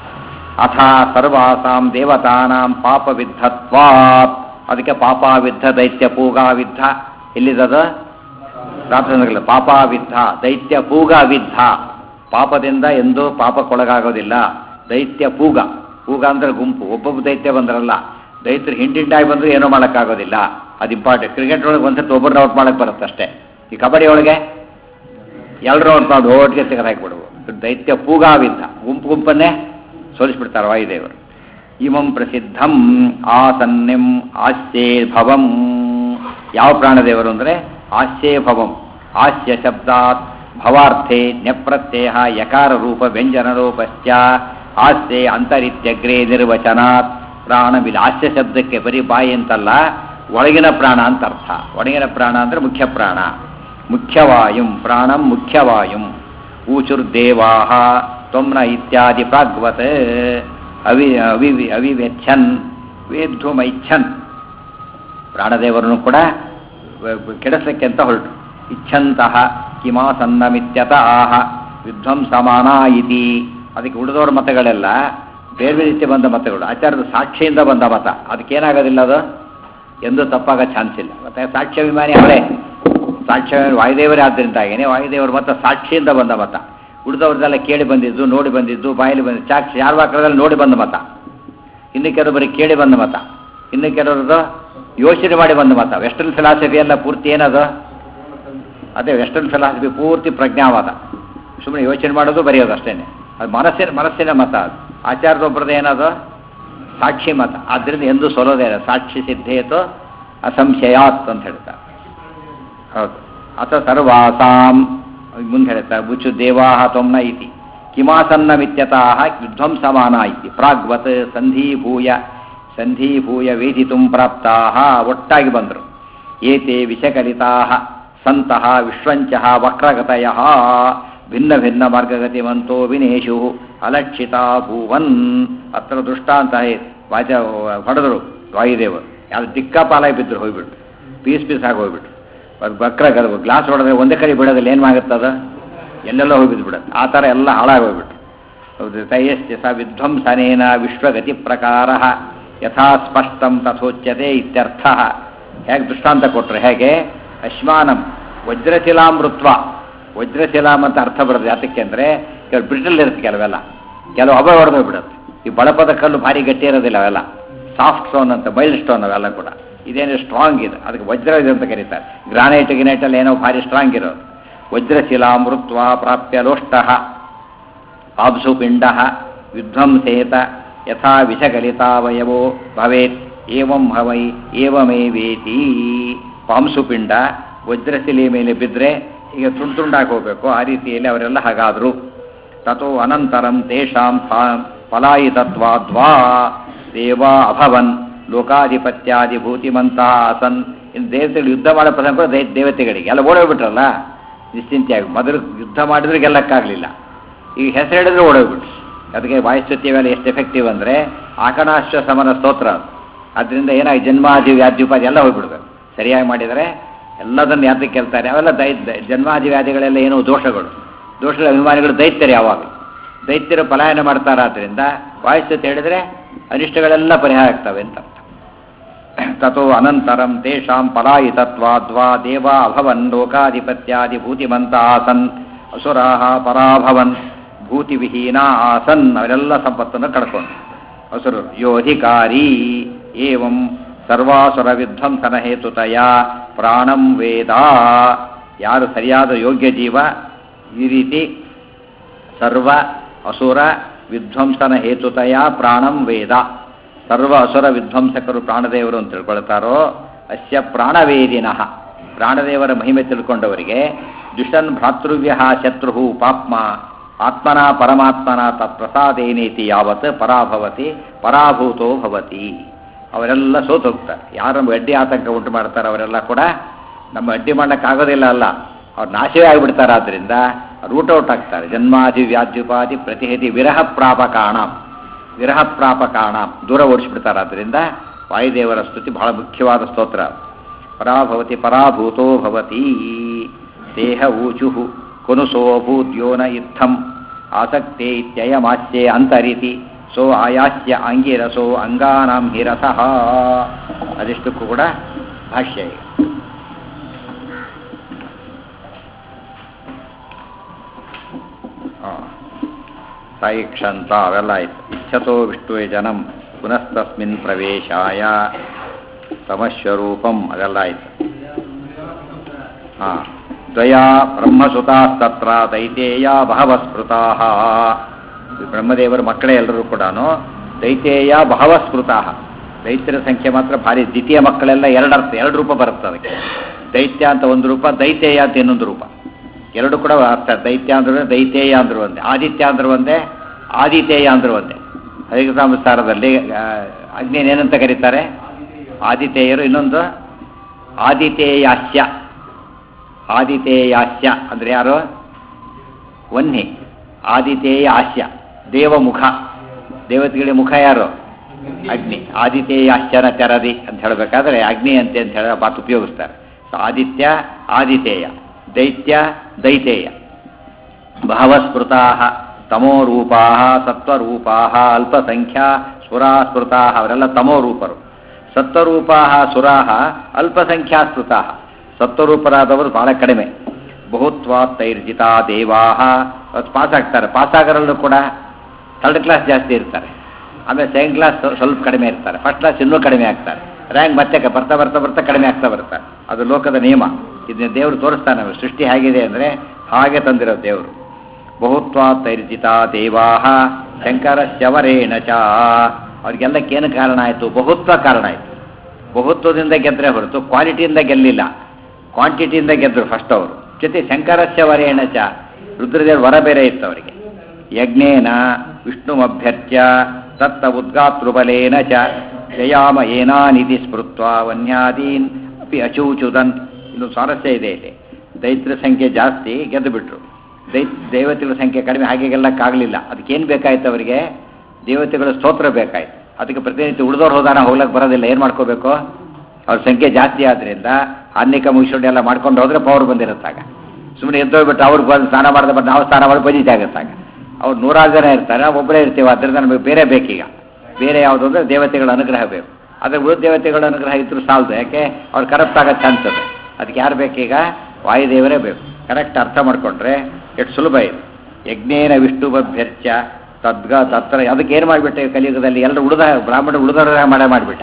ಅಥ ಸರ್ವಾಸಾಂ ದೇವತಾನಾಂ ಪಾಪವಿದ್ಧತ್ವಾತ್. ಅದಕ್ಕೆ ಪಾಪಾವಿದ್ಧ ದೈತ್ಯ ಪೂಗಾವಿದ್ಧ ಎಲ್ಲಿದ್ದದ ರಾತ್ರಿ ಪಾಪಾವಿದ್ಧ ದೈತ್ಯ ಪೂಗ ವಿದ್ಧ, ಪಾಪದಿಂದ ಎಂದೂ ಪಾಪಕ್ಕೊಳಗಾಗೋದಿಲ್ಲ. ದೈತ್ಯ ಪೂಗ, ಪೂಗ ಅಂದ್ರೆ ಗುಂಪು, ಒಬ್ಬೊಬ್ಬ ದೈತ್ಯ ಬಂದ್ರಲ್ಲ, ದೈತ್ಯರು ಹಿಂಡಿಂಡಾಗಿ ಬಂದರೂ ಏನೂ ಮಾಡೋಕ್ಕಾಗೋದಿಲ್ಲ. ಅದು ಇಂಪಾರ್ಟೆಂಟ್. ಕ್ರಿಕೆಟ್ ಒಳಗೆ ಒಂದ್ಸತಿ ಒಬ್ಬರನ್ನ ಔಟ್ ಮಾಡೋಕ್ಕೆ ಬರುತ್ತೆ ಅಷ್ಟೇ. ಈ ಕಬಡ್ಡಿ ಒಳಗೆ ಎಲ್ಲರೂ ಔಟ್ ಮಾಡಿ ಓಟ್ಗೆ ತೆಗೆದು ಹಾಕಿಬಿಡುವು. ದೈತ್ಯ ಪೂಗಾವಿದ್ದ, ಗುಂಪು ಗುಂಪನ್ನೇ ಸೋಲಿಸ್ಬಿಡ್ತಾರೆ ವಾಯುದೇವರು. ಇಮಂ ಪ್ರಸಿದ್ಧಂ ಆಸನ್ನಿಂ ಆಸ್ಯೇ ಭವಂ. ಯಾವ ಪ್ರಾಣದೇವರು ಅಂದರೆ ಆಸ್ಯೇ ಭವಂ. ಆಸ್ಯ ಶಬ್ದಾತ್ ಭವಾರ್ಥೆ ನ್ಯಪ್ರತ್ಯಯ ಯಕಾರ ರೂಪ ವ್ಯಂಜನ ರೂಪಶ್ಚ ಆಸ್ಯೆ ಅಂತರಿತ್ಯಗ್ರೇ ನಿರ್ವಚನಾತ್ ಪ್ರಾಣವಿಲ್ಲ. ಆಸ್ಯ ಶಬ್ದಕ್ಕೆ ಬರೀ ಬಾಯಿ ಅಂತಲ್ಲ, ಒಳಗಿನ ಪ್ರಾಣ ಅಂತ ಅರ್ಥ. ಒಳಗಿನ ಪ್ರಾಣ ಅಂದರೆ ಮುಖ್ಯ ಪ್ರಾಣ. ಮುಖ್ಯವಾಯುಂ ಪ್ರಾಣಂ ಮುಖ್ಯವಾಯುಂ. ಊಚುರ್ದೇವಾಹ ತ್ವಮ್ನ ಇತ್ಯಾದಿ ಪ್ರಾಗ್ವತ್ ಅವಿ ಅವಿ ಅವಿವೆಚ್ಛನ್ ವೇದ್ಧುಮೈಚ್ಛನ್. ಪ್ರಾಣದೇವರನ್ನು ಕೂಡ ಕೆಡಿಸಲಿಕ್ಕೆ ಅಂತ ಹೊರಟು. ಇಚ್ಛಂತಹ ಕಿಮಾಸನ್ನಮಿತ್ಯತ ಆಹ ವಿಧ್ವಂಸಮಾನ ಇತಿ. ಅದಕ್ಕೆ ಉಳಿದವರ ಮತಗಳೆಲ್ಲ ಬೇರೆ ಬೇರೆ ರೀತಿ ಬಂದ ಮತಗಳು, ಆಚಾರ್ಯದ ಸಾಕ್ಷಿಯಿಂದ ಬಂದ ಮತ. ಅದಕ್ಕೇನಾಗೋದಿಲ್ಲ, ಅದು ಎಂದೂ ತಪ್ಪಾಗೋ ಚಾನ್ಸ್ ಇಲ್ಲ. ಮತ್ತು ಸಾಕ್ಷ್ಯಾಭಿಮಾನಿ ಅವರೇ, ಸಾಕ್ಷ್ಯಾಭಿಮಾನಿ ವಾಯುದೇವರೇ. ಆದ್ದರಿಂದಾಗೇನೆ ವಾಯುದೇವರು ಮತ ಸಾಕ್ಷಿಯಿಂದ ಬಂದ ಮತ. ಉಳಿದವ್ರದ್ದೆಲ್ಲ ಕೇಳಿ ಬಂದಿದ್ದು, ನೋಡಿ ಬಂದಿದ್ದು, ಬಾಯಲ್ಲಿ ಬಂದಿದ್ದು. ಸಾಕ್ಷಿ ಯಾರ ವಾಕ್ಯದಲ್ಲಿ ನೋಡಿ ಬಂದ ಮತ. ಇನ್ನು ಕೆಲವರು ಬರೀ ಕೇಳಿ ಬಂದ ಮತ, ಇನ್ನು ಕೆಲವ್ರದ್ದು ಯೋಚನೆ ಮಾಡಿ ಬಂದ ಮತ. ವೆಸ್ಟರ್ನ್ ಫಿಲಾಸಫಿ ಎಲ್ಲ ಪೂರ್ತಿ ಏನದು? ಅದೇ ವೆಸ್ಟರ್ನ್ ಫಿಲಾಸಫಿ ಪೂರ್ತಿ ಪ್ರಜ್ಞಾವಾದ. ಸುಮ್ಮನೆ ಯೋಚನೆ ಮಾಡೋದು ಬರೆಯೋದು ಅಷ್ಟೇ. ಅದು ಮನಸ್ಸಿನ ಮನಸ್ಸಿನ ಮತ. ಅದು ಆಚಾರ್ಯೊಬ್ಬರದ್ದು ಏನದು? ಸಾಕ್ಷಿ ಮತ. ಆದ್ದರಿಂದ ಎಂದೂ ಸೋಲೋದೇ ಇಲ್ಲ. ಸಾಕ್ಷಿ ಸಿದ್ಧೇತು ಅಸಂಶಯಾತ್ ಅಂತ ಹೇಳ್ತಾರೆ. ಹೌದು. ಅಥ ಸರ್ವಾಸಾಂ ಮುಂದೆ ಹೇಳ್ತಾರೆ. ಬುಚ್ಚು ದೇವಾಹ ತ್ವಮ್ನ ಇತಿ ಕಿಮಾಸನ್ನಮಿತ್ಯತಃ ವಿಧ್ವಂಸಮಾನ ಇತಿ ಪ್ರಾಗ್ವತ್ ಸಂಧೀಭೂಯ ಸಂಧೀಭೂಯ ವೇದಿತುಂ ಪ್ರಾಪ್ತಾಹ. ಒಟ್ಟಾಗಿ ಬಂದರು. ಏತೆ ವಿಷಕಲಿತಾಹ ಸಂತಹ ವಿಶ್ವಂಚಃ ವಕ್ರಗತಯಃ ಭಿನ್ನ ಭಿನ್ನ ಮಾರ್ಗಗತಿವಂತೋ ವಿನೇಶು ಅಲಕ್ಷಿತಾ ಭೂವನ್. ಅತ್ರ ದೃಷ್ಟಾಂತ ವಾಚ ಹೊಡೆದರು ವಾಯುದೇವರು. ಯಾವುದು ದಿಕ್ಕಾಪಾಲಾಗಿ ಬಿದ್ದರು, ಹೋಗ್ಬಿಟ್ಟು ಪೀಸ್ ಪೀಸ್ ಆಗಿ ಹೋಗ್ಬಿಟ್ರು. ಅದು ವಕ್ರ ಗ್ಲಾಸ್ ಹೊಡೆದ್ರೆ ಒಂದೇ ಕಡೆ ಬಿಡೋದಿಲ್ಲ, ಏನು ಆಗುತ್ತದ? ಎಲ್ಲೆಲ್ಲ ಹೋಗಿ ಬಿದ್ದು ಬಿಡೋದು. ಆ ಥರ ಎಲ್ಲ ಹಾಳಾಗಿ ಹೋಗ್ಬಿಟ್ರು. ಹೌದು. ತಯಸ್ಯ ಸ ವಿಧ್ವಂಸನೇನ ವಿಶ್ವಗತಿ ಪ್ರಕಾರ ಯಥಾ ಸ್ಪಷ್ಟಂ ತಥೋಚ್ಯತೆ ಇತ್ಯರ್ಥ. ಹೇಗೆ ದೃಷ್ಟಾಂತ ಕೊಟ್ಟರು? ಹೇಗೆ? ಅಶ್ಮಾನಂ ವಜ್ರಶಿಲಾಮೃತ್ವ. ವಜ್ರಶಿಲಾಮ್ ಅಂತ ಅರ್ಥ ಬರೋದು ಯಾತಕ್ಕೆ ಅಂದರೆ, ಕೆಲವು ಬ್ರಿಟಲ್ ಇರುತ್ತೆ, ಕೆಲವೆಲ್ಲ ಕೆಲವು ಅಭಯ ಹೊಡೆದು ಬಿಡುತ್ತೆ. ಈ ಬಳಪದ ಕಲ್ಲು ಭಾರಿ ಗಟ್ಟಿ ಇರೋದಿಲ್ಲ, ಅವೆಲ್ಲ ಸಾಫ್ಟ್ ಸ್ಟೋನ್ ಅಂತ, ಮೈಲ್ಡ್ ಸ್ಟೋನ್ ಅವೆಲ್ಲ ಕೂಡ. ಇದೇನು ಸ್ಟ್ರಾಂಗ್ ಇದೆ, ಅದಕ್ಕೆ ವಜ್ರ ಇದೆ ಅಂತ ಕರೀತಾರೆ. ಗ್ರಾನೈಟ್ ಗಿನೈಟಲ್ಲಿ ಏನೋ ಭಾರಿ ಸ್ಟ್ರಾಂಗ್ ಇರೋದು. ವಜ್ರಶಿಲಾಮೃತ್ವ ಪ್ರಾಪ್ಯ ಲೋಷ್ಟ ಆಬ್ಸುಪಿಂಡ ವಿಧ್ವಂಸೇತ ಯಥಾ ವಿಷಗಲಿತಾವಯವೋ ಭವೇತ್ ಏವಂ ಹವೈ ಏವಮೇವೇತಿ. ಪಾಂಸುಪಿಂಡ ವಜ್ರಶಿಲೆ ಮೇಲೆ ಬಿದ್ದರೆ ಈಗ ತುಂಡು ತುಂಡಾಗಿ ಹೋಗಬೇಕು, ಆ ರೀತಿಯಲ್ಲಿ ಅವರೆಲ್ಲ ಹಾಗಾದರು. ತಥೋ ಅನಂತರಂ ತೇಷಾಂ ಫಲಾಯಿತತ್ವಾದ್ವಾ ದೇವಾ ಅಭವನ್ ಲೋಕಾಧಿಪತ್ಯಾದಿ ಭೂತಿಮಂತ ಆಸನ್. ಇನ್ನು ದೇವತೆಗಳು ಯುದ್ಧ ಮಾಡೋ ಪ್ರಸಂಗ ಕೂಡ ದೈ ದೇವತೆಗಳಿಗೆ ಎಲ್ಲ ಓಡೋಗ್ಬಿಟ್ರಲ್ಲ ನಿಶ್ಚಿಂತೆಯಾಗಿ. ಮೊದಲು ಯುದ್ಧ ಮಾಡಿದ್ರೆ ಗೆಲ್ಲಕ್ಕಾಗಲಿಲ್ಲ, ಈಗ ಹೆಸರು ಹೇಳಿದ್ರೆ ಓಡೋಗ್ಬಿಟ್ರು. ಅದಕ್ಕೆ ವಾಯುಸ್ತುತಿಯವೆಲ್ಲ ಎಷ್ಟು ಎಫೆಕ್ಟಿವ್ ಅಂದರೆ ಆಕಣಾಶ್ವ ಸಮನ ಸ್ತೋತ್ರ. ಅದರಿಂದ ಏನಾಗಿ ಜನ್ಮಾದಿ ವ್ಯಾಧ್ಯುಪಾದಿ ಎಲ್ಲ ಹೋಗ್ಬಿಡ್ಬೇಕು. ಸರಿಯಾಗಿ ಮಾಡಿದರೆ ಎಲ್ಲದನ್ನು ಯಾತಕ್ಕೆ ಕೇಳ್ತಾರೆ? ಅವೆಲ್ಲ ದೈ ಜನ್ಮಾದಿ ವ್ಯಾಧಿಗಳೆಲ್ಲ ಏನೋ ದೋಷಗಳು. ದೋಷಗಳ ಅಭಿಮಾನಿಗಳು ದೈತ್ಯರು. ಯಾವಾಗ ದೈತ್ಯರು ಪಲಾಯನ ಮಾಡ್ತಾರಾದ್ರಿಂದ ವಾಯುಸ್ತುತಿ ಹೇಳಿದರೆ ಅನಿಷ್ಟಗಳೆಲ್ಲ ಪರಿಹಾರ ಆಗ್ತವೆ ಅಂತ ಅರ್ಥ. ತಥೋ ಅನಂತರಂ ತೇಷಾಂ ಪಲಾಯಿತತ್ವಾದ್ವಾ ದೇವಾ ಅಭವನ್ ಲೋಕಾಧಿಪತ್ಯಾದಿ ಭೂತಿಮಂತ ಆಸನ್ ಅಸುರಾಹ ಪರಾಭವನ್ ಭೂತಿವಿಹೀನ ಆಸನ್. ಅವರೆಲ್ಲ ಸಂಪತ್ತನ್ನು ಕಳ್ಕೊಂಡು ಅಸುರರು. ಯೋ ಅಧಿಕಾರಿ ಏವಂ ಸರ್ವಾಸುರ ವಿಧ್ವಂಸನ ಹೇತುತಯ ಪ್ರಾಣಂ ವೇದ. ಯಾರು ಸರಿಯಾದ ಯೋಗ್ಯ ಜೀವ ಈ ರೀತಿ ಸರ್ವ ಅಸುರ ವಿಧ್ವಂಸನ ಹೇತುತಯ ಪ್ರಾಣಂ ವೇದ, ಸರ್ವ ಅಸುರ ವಿಧ್ವಂಸಕರು ಪ್ರಾಣದೇವರು ಅಂತ ತಿಳ್ಕೊಳ್ತಾರೋ ಅಸ್ಯ ಪ್ರಾಣವೇದಿನಃ. ಪ್ರಾಣದೇವರ ಮಹಿಮೆ ತಿಳ್ಕೊಂಡವರಿಗೆ ದುಷನ್ ಭ್ರಾತೃವ್ಯ ಶತ್ರು ಪಾಪ್ಮ ಆತ್ಮನ ಪರಮಾತ್ಮನ ತತ್ಪ್ರಸಾದೇನೇತಿ ಯಾವತ್ ಪರಾಭವತಿ ಪರಾಭೂತೋ ಭವತಿ. ಅವರೆಲ್ಲ ಸೋತು ಹೋಗ್ತಾರೆ. ಯಾರು ಅಡ್ಡಿ ಆತಂಕ ಉಂಟು ಮಾಡ್ತಾರೆ ಅವರೆಲ್ಲ ಕೂಡ ನಮ್ಮ ಅಡ್ಡಿ ಮಾಡೋಕ್ಕಾಗೋದಿಲ್ಲ, ಅಲ್ಲ ಅವ್ರು ನಾಶವೇ ಆಗಿಬಿಡ್ತಾರೆ. ಆದ್ದರಿಂದ ರೂಟ್ ಔಟ್ ಆಗ್ತಾರೆ. ಜನ್ಮಾದಿ ವ್ಯಾಧ್ಯುಪಾದಿ ಪ್ರತಿಹತಿ ವಿರಹ ಪ್ರಾಪಕಾಣ ವಿರಹ ಪ್ರಾಪಕಾಣ ದೂರ ಓಡಿಸ್ಬಿಡ್ತಾರೆ. ಆದ್ದರಿಂದ ವಾಯುದೇವರ ಸ್ತುತಿ ಬಹಳ ಮುಖ್ಯವಾದ ಸ್ತೋತ್ರ. ಪರಾಭವತಿ ಪರಾಭೂತೋ ಭವತಿ. ದೇಹ ಊಚು ಕುನುಸೋಭೂದ್ಯೋನ ಇತ್ತಂ ಆಸಕ್ತೆ ಇತ್ಯಯಮಾಸ್ಯೆ ಅಂತರಿತಿ ಸೋ ಆಯಾಸ್ಯ ಅಂಗಿರಸೋ ಅಂಗಾನಾಂ ಹಿರಸಃ. ಅದಿಷ್ಟಕ್ಕೂ ಕೂಡ ಭಾಷ್ಯ. ಸೈಕ್ಷಂತ ಅವೆಲ್ಲ ಆಯ್ತು. ಇಚ್ಛತೋ ವಿಷ್ಣುವೇ ಜನಂ ಪುನಸ್ತಸ್ಮಿನ್ ಪ್ರವೇಶಾಯ ತಮಸ್ವರೂಪಂ ಅದೆಲ್ಲ ಆಯ್ತು. ಹಾಂ ದ್ವಯಾ ಬ್ರಹ್ಮಸುತಾಸ್ತತ್ರ ದೈತೇಯ ಬಹವಸ್ಮೃತಾ. ಬ್ರಹ್ಮದೇವರ ಮಕ್ಕಳೇ ಎಲ್ಲರೂ ಕೂಡ ದೈತೇಯ ಬಹವಸ್ಮೃತಾ. ದೈತ್ಯರ ಸಂಖ್ಯೆ ಮಾತ್ರ ಭಾರಿ. ದ್ವಿತೀಯ ಮಕ್ಕಳೆಲ್ಲ ಎರಡರ್ಥ ಎರಡು ರೂಪ ಬರುತ್ತೆ ಅದಕ್ಕೆ. ದೈತ್ಯ ಅಂತ ಒಂದು ರೂಪ, ದೈತೇಯ ಅಂತ ಇನ್ನೊಂದು ರೂಪ, ಎರಡು ಕೂಡ ಅರ್ಥ. ದೈತ್ಯ ಅಂದ್ರೆ ದೈತೇಯ ಅಂದ್ರು ಒಂದೇ, ಆದಿತ್ಯ ಅಂದ್ರು ಒಂದೇ, ಆದಿತೇಯ ಅಂದ್ರು ಒಂದೇ. ಹರಿಕ ಸಂಸಾರದಲ್ಲಿ ಅಗ್ನಿಯನ್ನೇನಂತ ಕರೀತಾರೆ? ಆದಿತೇಯರು. ಇನ್ನೊಂದು ಆದಿತೇಯಾಸ್ಯ. ಆದಿತೇಯಾಸ್ಯ ಅಂದರೆ ಯಾರು? ವನ್ನಿ. ಆದಿತೇಯ ಆಸ್ಯ ದೇವಮುಖ. ದೇವತೆಗಳಿಗೆ ಮುಖ ಯಾರು? ಅಗ್ನಿ. ಆದಿತೇಯಾಶ್ಚನ ತೆರದಿ ಅಂತ ಹೇಳಬೇಕಾದ್ರೆ ಅಗ್ನಿ ಅಂತೆ ಅಂತ ಹೇಳ ಮಾತು ಉಪಯೋಗಿಸ್ತಾರೆ. ಸೊ ಆದಿತ್ಯ ಆದಿತೇಯ, ದೈತ್ಯ ದೈತೇಯ. ಬಹವಸ್ಮೃತಾ ತಮೋರೂಪಾ ಸತ್ವರೂಪಾ ಅಲ್ಪಸಂಖ್ಯಾ ಸುರಾ ಸ್ಮೃತಾ. ಅವರೆಲ್ಲ ತಮೋರೂಪರು. ಸತ್ವರೂಪಾ ಸುರಾ ಅಲ್ಪಸಂಖ್ಯಾ ಸ್ಮೃತಾ. ಸತ್ವರೂಪರಾದವರು ಬಹಳ ಕಡಿಮೆ. ಬಹುತ್ವಾತ್ತೈರ್ಜಿತಾ ದೇವಾ. ಪಾಸ್ ಆಗ್ತಾರೆ. ಪಾಸಾಗರಲ್ಲೂ ಕೂಡ ಥರ್ಡ್ ಕ್ಲಾಸ್ ಜಾಸ್ತಿ ಇರ್ತಾರೆ, ಆಮೇಲೆ ಸೆಕೆಂಡ್ ಕ್ಲಾಸ್ ಸ್ವಲ್ಪ ಕಡಿಮೆ ಇರ್ತಾರೆ, ಫಸ್ಟ್ ಕ್ಲಾಸ್ ಇನ್ನೂ ಕಡಿಮೆ ಆಗ್ತಾರೆ. ರ್ಯಾಂಕ್ ಮತ್ತೆ ಬರ್ತಾ ಬರ್ತಾ ಬರ್ತಾ ಕಡಿಮೆ ಆಗ್ತಾ ಬರ್ತಾರೆ. ಅದು ಲೋಕದ ನಿಯಮ. ಇದನ್ನ ದೇವರು ತೋರಿಸ್ತಾನೆ. ಸೃಷ್ಟಿ ಹೇಗಿದೆ ಅಂದರೆ ಹಾಗೆ ತಂದಿರೋ ದೇವರು. ಬಹುತ್ವಾತ್ತೈರ್ಜಿತಾ ದೇವಾ ಶಂಕರಶ್ಚವರೇಣ ಚ. ಅವ್ರಿಗೆಲ್ಲಕ್ಕೇನು ಕಾರಣ ಆಯಿತು? ಬಹುತ್ವ ಕಾರಣ ಆಯಿತು. ಬಹುತ್ವದಿಂದ ಗೆದ್ದರೆ ಹೊರತು ಕ್ವಾಲಿಟಿಯಿಂದ ಗೆಲ್ಲಿಲ್ಲ, ಕ್ವಾಂಟಿಟಿಯಿಂದ ಗೆದ್ದರು ಫಸ್ಟ್ ಅವರು. ಜೊತೆ ಶಂಕರಶ್ಚವರೇಣ ಚ, ರುದ್ರದೇವ್ರ ವರ ಬೇರೆ ಇತ್ತು ಅವರಿಗೆ. ಯಜ್ಞೇನ ವಿಷ್ಣುಮಭ್ಯರ್ಚ್ಯ ತತ್ತ ಉದ್ಗಾತೃಬಲೇನ ಚ ಜಯಾಮ ಏನಾನಿಧಿ ಸ್ಮೃತ್ವ ವನ್ಯಾದೀನ್ ಅಪಿ ಅಚೂಚುದನ್. ಇನ್ನು ಸ್ವಾರಸ್ಯ ಇದೆ ಇಲ್ಲಿ. ದೈತ್ಯರ ಸಂಖ್ಯೆ ಜಾಸ್ತಿ, ಗೆದ್ದು ಬಿಟ್ರು. ದೈ ದೇವತೆಗಳ ಸಂಖ್ಯೆ ಕಡಿಮೆ, ಹಾಗೆಲ್ಲಕ್ಕಾಗಲಿಲ್ಲ. ಅದಕ್ಕೇನು ಬೇಕಾಯ್ತು ಅವರಿಗೆ? ದೇವತೆಗಳ ಸ್ತೋತ್ರ ಬೇಕಾಯ್ತು. ಅದಕ್ಕೆ ಪ್ರತಿನಿತ್ಯ ಉಳಿದವ್ರು ಹೋದಾನ ಹೋಗ್ಲಿಕ್ಕೆ ಬರೋದಿಲ್ಲ. ಏನು ಮಾಡ್ಕೋಬೇಕು? ಅವ್ರ ಸಂಖ್ಯೆ ಜಾಸ್ತಿ ಆದ್ದರಿಂದ ಅನ್ನಿಕ ಮುಗಿಸ್ಕೊಂಡು ಎಲ್ಲ ಮಾಡ್ಕೊಂಡು ಹೋದ್ರೆ ಪವರ್ ಬಂದಿರುತ್ತಾಗ. ಸುಮ್ಮನೆ ಎದ್ದೋಗ್ಬಿಟ್ಟು ಅವ್ರಿಗೆ ಬಂದು ಸ್ನಾನ ಮಾಡಿದ ಬಟ್ ನಾವು ಸ್ನಾನ ಮಾಡಿ ಬಜಿತೆ ಆಗುತ್ತಾಗ. ಅವ್ರು ನೂರಾರು ಜನ ಇರ್ತಾರೆ, ನಾವು ಒಬ್ಬರೇ ಇರ್ತೀವಿ. ಅದರಿಂದ ನಮಗೆ ಬೇರೆ ಬೇಕೀಗ. ಬೇರೆ ಯಾವುದು ಅಂದರೆ ದೇವತೆಗಳ ಅನುಗ್ರಹ ಬೇಕು. ಆದರೆ ಉಳಿದ ದೇವತೆಗಳ ಅನುಗ್ರಹ ಇದ್ರೂ ಸಾಲದು. ಯಾಕೆ? ಅವ್ರು ಕರಪ್ಟ್ ಆಗೋ ಚಾನ್ಸ್ ಇದೆ. ಅದಕ್ಕೆ ಯಾರು ಬೇಕೀಗ? ವಾಯುದೇವರೇ ಬೇಕು. ಕರೆಕ್ಟ್ ಅರ್ಥ ಮಾಡಿಕೊಂಡ್ರೆ ಎಷ್ಟು ಸುಲಭ ಇದೆ. ಯಜ್ಞೇನ ವಿಷ್ಣುಭ್ಯರ್ಚ ತದ್ಗ ತತ್ರ. ಅದಕ್ಕೆ ಏನು ಮಾಡಿಬಿಟ್ಟೆ ಕಲಿಯುಗದಲ್ಲಿ? ಎಲ್ಲರೂ ಉಳಿದ ಬ್ರಾಹ್ಮಣ ಉಳಿದವರ ಮಾಡೇ ಮಾಡಿಬಿಟ್ಟ.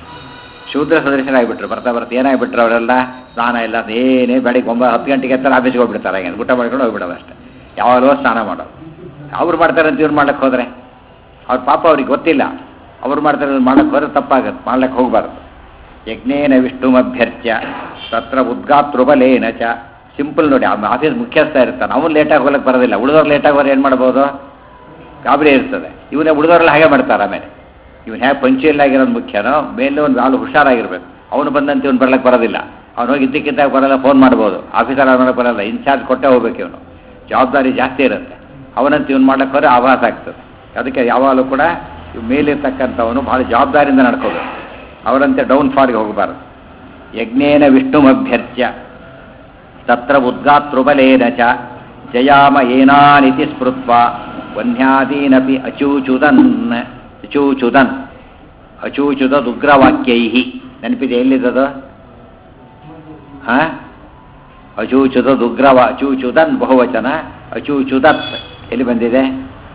ಶೂದ್ರ ಸದೃಶರಾಗಿಬಿಟ್ರು. ಬರ್ತಾ ಬರ್ತಾ ಏನಾಗಿಬಿಟ್ರು ಅವರೆಲ್ಲ? ಸ್ನಾನ ಇಲ್ಲ, ಏನೇ ಬೆಳಿಗ್ಗೆ ಒಂಬತ್ತು ಹತ್ತು ಗಂಟೆಗೆ ಎತ್ತರ ಆಫೀಸ್ಗೆ ಹೋಗ್ಬಿಡ್ತಾರೆ. ಹಾಗೆ ಊಟ ಮಾಡ್ಕೊಂಡು ಹೋಗ್ಬಿಡೋದು ಅಷ್ಟೇ. ಯಾವಾಗಲೂ ಸ್ನಾನ ಮಾಡೋದು. ಅವ್ರು ಮಾಡ್ತಾರೆ ಅಂತ ಇವ್ರು ಮಾಡ್ಲಿಕ್ಕೆ ಹೋದರೆ ಅವ್ರ ಪಾಪ ಅವ್ರಿಗೆ ಗೊತ್ತಿಲ್ಲ. ಅವ್ರು ಮಾಡ್ತಾರೆ ಮಾಡ್ಲಿಕ್ಕೆ ಹೋದ್ರೆ ತಪ್ಪಾಗತ್ತೆ, ಮಾಡ್ಲಿಕ್ಕೆ ಹೋಗಬಾರ್ದು. ಯಜ್ಞೇನ ವಿಷ್ಣುಮಭ್ಯರ್ಚ್ಯ ತತ್ರ ಉದ್ಗಾತೃಬಲೇನ ಚ. ಸಿಂಪಲ್ ನೋಡಿ. ಆ ಆಫೀಸ್ ಮುಖ್ಯಸ್ಥ ಇರ್ತಾನೆ, ಅವನು ಲೇಟಾಗಿ ಹೋಗ್ಲಿಕ್ಕೆ ಬರೋದಿಲ್ಲ. ಉಳಿದವ್ರು ಲೇಟಾಗಿ ಹೋದ್ರೆ ಏನು ಮಾಡ್ಬೋದು? ಗಾಬರಿ ಇರ್ತದೆ. ಇವನೇ ಉಳಿದವರೆಲ್ಲ ಹಾಗೆ ಮಾಡ್ತಾರೆ. ಆಮೇಲೆ ಇವನು ಹೇಗೆ ಪಂಚುಯಲ್ ಆಗಿರೋದು ಮುಖ್ಯನೋ, ಮೇಲೆ ಒಂದು ಆಳು ಹುಷಾರಾಗಿರ್ಬೇಕು. ಅವನು ಬಂದಂತೆ ಇವನು ಬರ್ಲಿಕ್ಕೆ ಬರೋದಿಲ್ಲ. ಅವ್ನು ಹೋಗಿ ಇದ್ದಕ್ಕಿದ್ದಾಗ ಬರೋಲ್ಲ, ಫೋನ್ ಮಾಡ್ಬೋದು. ಆಫೀಸರ್ ಅವ್ನಿಗೆ ಬರೋಲ್ಲ, ಇನ್ಚಾರ್ಜ್ ಕೊಟ್ಟೇ ಹೋಗ್ಬೇಕು. ಇವನು ಜವಾಬ್ದಾರಿ ಜಾಸ್ತಿ ಇರುತ್ತೆ. ಅವನಂತ ಇವನು ಮಾಡ್ಲಿಕ್ಕೆ ಹೋದ್ರೆ ಆಭಾಸ ಆಗ್ತದೆ. ಅದಕ್ಕೆ ಯಾವಾಗಲೂ ಕೂಡ ಇವ್ ಮೇಲಿರ್ತಕ್ಕಂಥವನು ಭಾಳ ಜವಾಬ್ದಾರಿಯಿಂದ ನಡ್ಕೋಬೇಕು. ಅವರಂತೆ ಡೌನ್ ಫಾಲ್ಗೆ ಹೋಗಬಾರ್ದು. ಯಜ್ಞೇನ ವಿಷ್ಣುಮಭ್ಯರ್ಚ್ಯ ತತ್ರ ಉದ್ಗಾತೃಬಲೇನ ಚ ಜಯಾಮ ಏನಾನಿತಿ ಸ್ಮೃತ್ವ ವನ್ಯಾದೀನಪಿ ಅಚೂಚುದನ್. ಅಚೂಚುದನ್ ಅಚೂಚುದುಗ್ರವಾಕ್ಯೈ. ನೆನಪಿದೆ? ಎಲ್ಲಿದ್ದದು? ಹಾಂ, ಅಚೂಚುದುಗ್ರವ. ಅಚೂಚುದನ್ ಬಹುವಚನ, ಅಚೂಚುದತ್ ಎಲ್ಲಿ ಬಂದಿದೆ?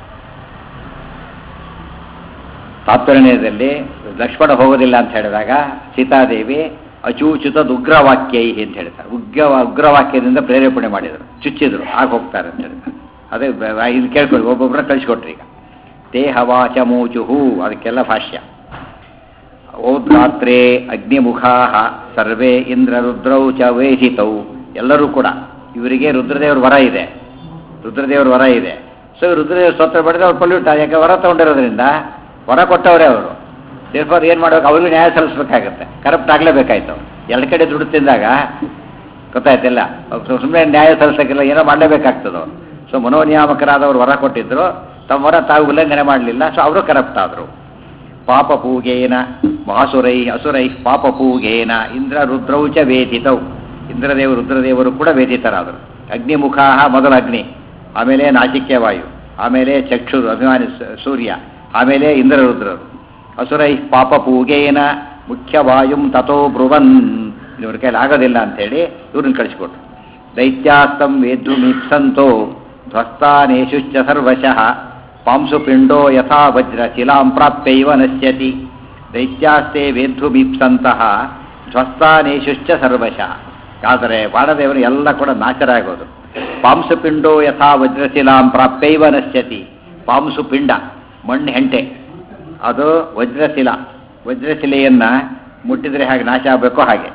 ತಾತ್ಪರ್ಯದಲ್ಲಿ ಲಕ್ಷ್ಮಣ ಹೋಗೋದಿಲ್ಲ ಅಂತ ಹೇಳಿದಾಗ ಸೀತಾದೇವಿ ಅಚೂಚುತದ್ ಉಗ್ರವಾಕ್ಯೈ ಅಂತ ಹೇಳ್ತಾರೆ. ಉಗ್ರ ಉಗ್ರವಾಕ್ಯದಿಂದ ಪ್ರೇರೇಪಣೆ ಮಾಡಿದರು, ಚುಚ್ಚಿದ್ರು, ಆಗ ಹೋಗ್ತಾರೆ ಅಂತ ಹೇಳ್ತಾರೆ. ಅದೇ ಇದು ಕೇಳ್ಕೊಳ್ಳಿ, ಒಬ್ಬೊಬ್ಬರ ಕಳಿಸ್ಕೊಟ್ರಿ. ಈಗ ದೇಹವಾಚ ಮೂಚುಹು ಅದಕ್ಕೆಲ್ಲ ಭಾಷ್ಯ. ಓದ್ಗಾತ್ರೇ ಅಗ್ನಿಮುಖಾ ಸರ್ವೇ ಇಂದ್ರ ರುದ್ರೌ ಚ ವೇಧಿತೌ. ಎಲ್ಲರೂ ಕೂಡ ಇವರಿಗೆ ರುದ್ರದೇವ್ರ ವರ ಇದೆ, ರುದ್ರದೇವ್ರ ವರ ಇದೆ. ಸೊ ರುದ್ರದೇವ್ರ ಸ್ತೋತ್ರ ಮಾಡಿದ್ರೆ ಅವ್ರು ಪಲ್ಯೂಟ. ಯಾಕೆ? ವರ ತಗೊಂಡಿರೋದ್ರಿಂದ ವರ ಕೊಟ್ಟವರೇ ಅವರು. ದೇವ್ರ ಏನು ಮಾಡ್ಬೇಕು? ಅವ್ರಿಗೂ ನ್ಯಾಯ ಸಲ್ಲಿಸ್ಬೇಕಾಗತ್ತೆ. ಕರಪ್ಟ್ ಆಗಲೇಬೇಕಾಯ್ತು. ಎರಡು ಕಡೆ ದುಡ್ಡು ತಿಂದಾಗ ಗೊತ್ತಾಯ್ತಿಲ್ಲ, ಸುಮ್ಮನೆ ನ್ಯಾಯ ಸಲ್ಲಿಸೋಕ್ಕಿಲ್ಲ, ಏನೋ ಮಾಡಲೇಬೇಕಾಗ್ತದೆ ಅವರು. ಸೊ ಮನೋನಿಯಾಮಕರಾದವರು ವರ ಕೊಟ್ಟಿದ್ರು, ತಮ್ಮ ವರ ತಾವು ಉಲ್ಲಂಘನೆ ಮಾಡಲಿಲ್ಲ. ಸೊ ಅವರು ಕರಪ್ಟ್ ಆದರು. ಪಾಪ ಪೂಗೇನ ಮಹಾಸುರೈ ಅಸುರೈ ಪಾಪ ಪೂಗೇನ ಇಂದ್ರ ರುದ್ರೌ ಚ ವೇದಿತೌ. ಇಂದ್ರದೇವರು ರುದ್ರದೇವರು ಕೂಡ ವೇದಿತರಾದರು. ಅಗ್ನಿಮುಖಾ ಮೊದಲ ಅಗ್ನಿ, ಆಮೇಲೆ ನಾಚಿಕ್ಯವಾಯು, ಆಮೇಲೆ ಚಕ್ಷುರು ಅಭಿಮಾನಿ ಸೂರ್ಯ, ಆಮೇಲೆ ಇಂದ್ರರುದ್ರರು. ಅಸುರೈ ಪಾಪ ಪೂಗೇನ ಮುಖ್ಯವಾಯುಂ ತಥೋ ಬ್ರುವನ್. ಇವ್ರ ಕೈಲಿ ಆಗೋದಿಲ್ಲ ಅಂಥೇಳಿ ಇವ್ರನ್ನ ಕಳಿಸ್ಕೊಟ್ರು. ದೈತ್ಯಾಸ್ತಂ ವೇದ್ಧುಮೀಪ್ಸಂತೋ ಧ್ವಸ್ತಾನೇಶುಶ್ಚ ಸರ್ವಶಃ ಪಾಂಸು ಪಿಂಡೋ ಯಥಾ ವಜ್ರ ಶಿಲಾಂ ಪ್ರಾಪ್ಯೈವ ನಶ್ಯತಿ ದೈತ್ಯಾಸ್ತೆ ವೇದ್ಧುಮೀಪ್ಸಂತಹ ಧ್ವಸ್ತಾನೇಶುಶ್ಚ ಸರ್ವಶಃ. ಆದರೆ ಬಾಣದೇವರು ಎಲ್ಲ ಕೂಡ ನಾಶರ ಆಗೋದು. ಪಾಂಸು ಪಿಂಡೋ ಯಥಾ ವಜ್ರಶಿಲಾಂ ಪ್ರಾಪ್ಯೈವ ನಶ್ಯತಿ. ಪಾಂಸು ಪಿಂಡ ಮಣ್ಣು ಹೆಂಟೆ, ಅದು ವಜ್ರಶಿಲಾ, ವಜ್ರಶಿಲೆಯನ್ನ ಮುಟ್ಟಿದ್ರೆ ಹಾಗೆ ನಾಶ ಆಗಬೇಕೋ ಹಾಗೆ.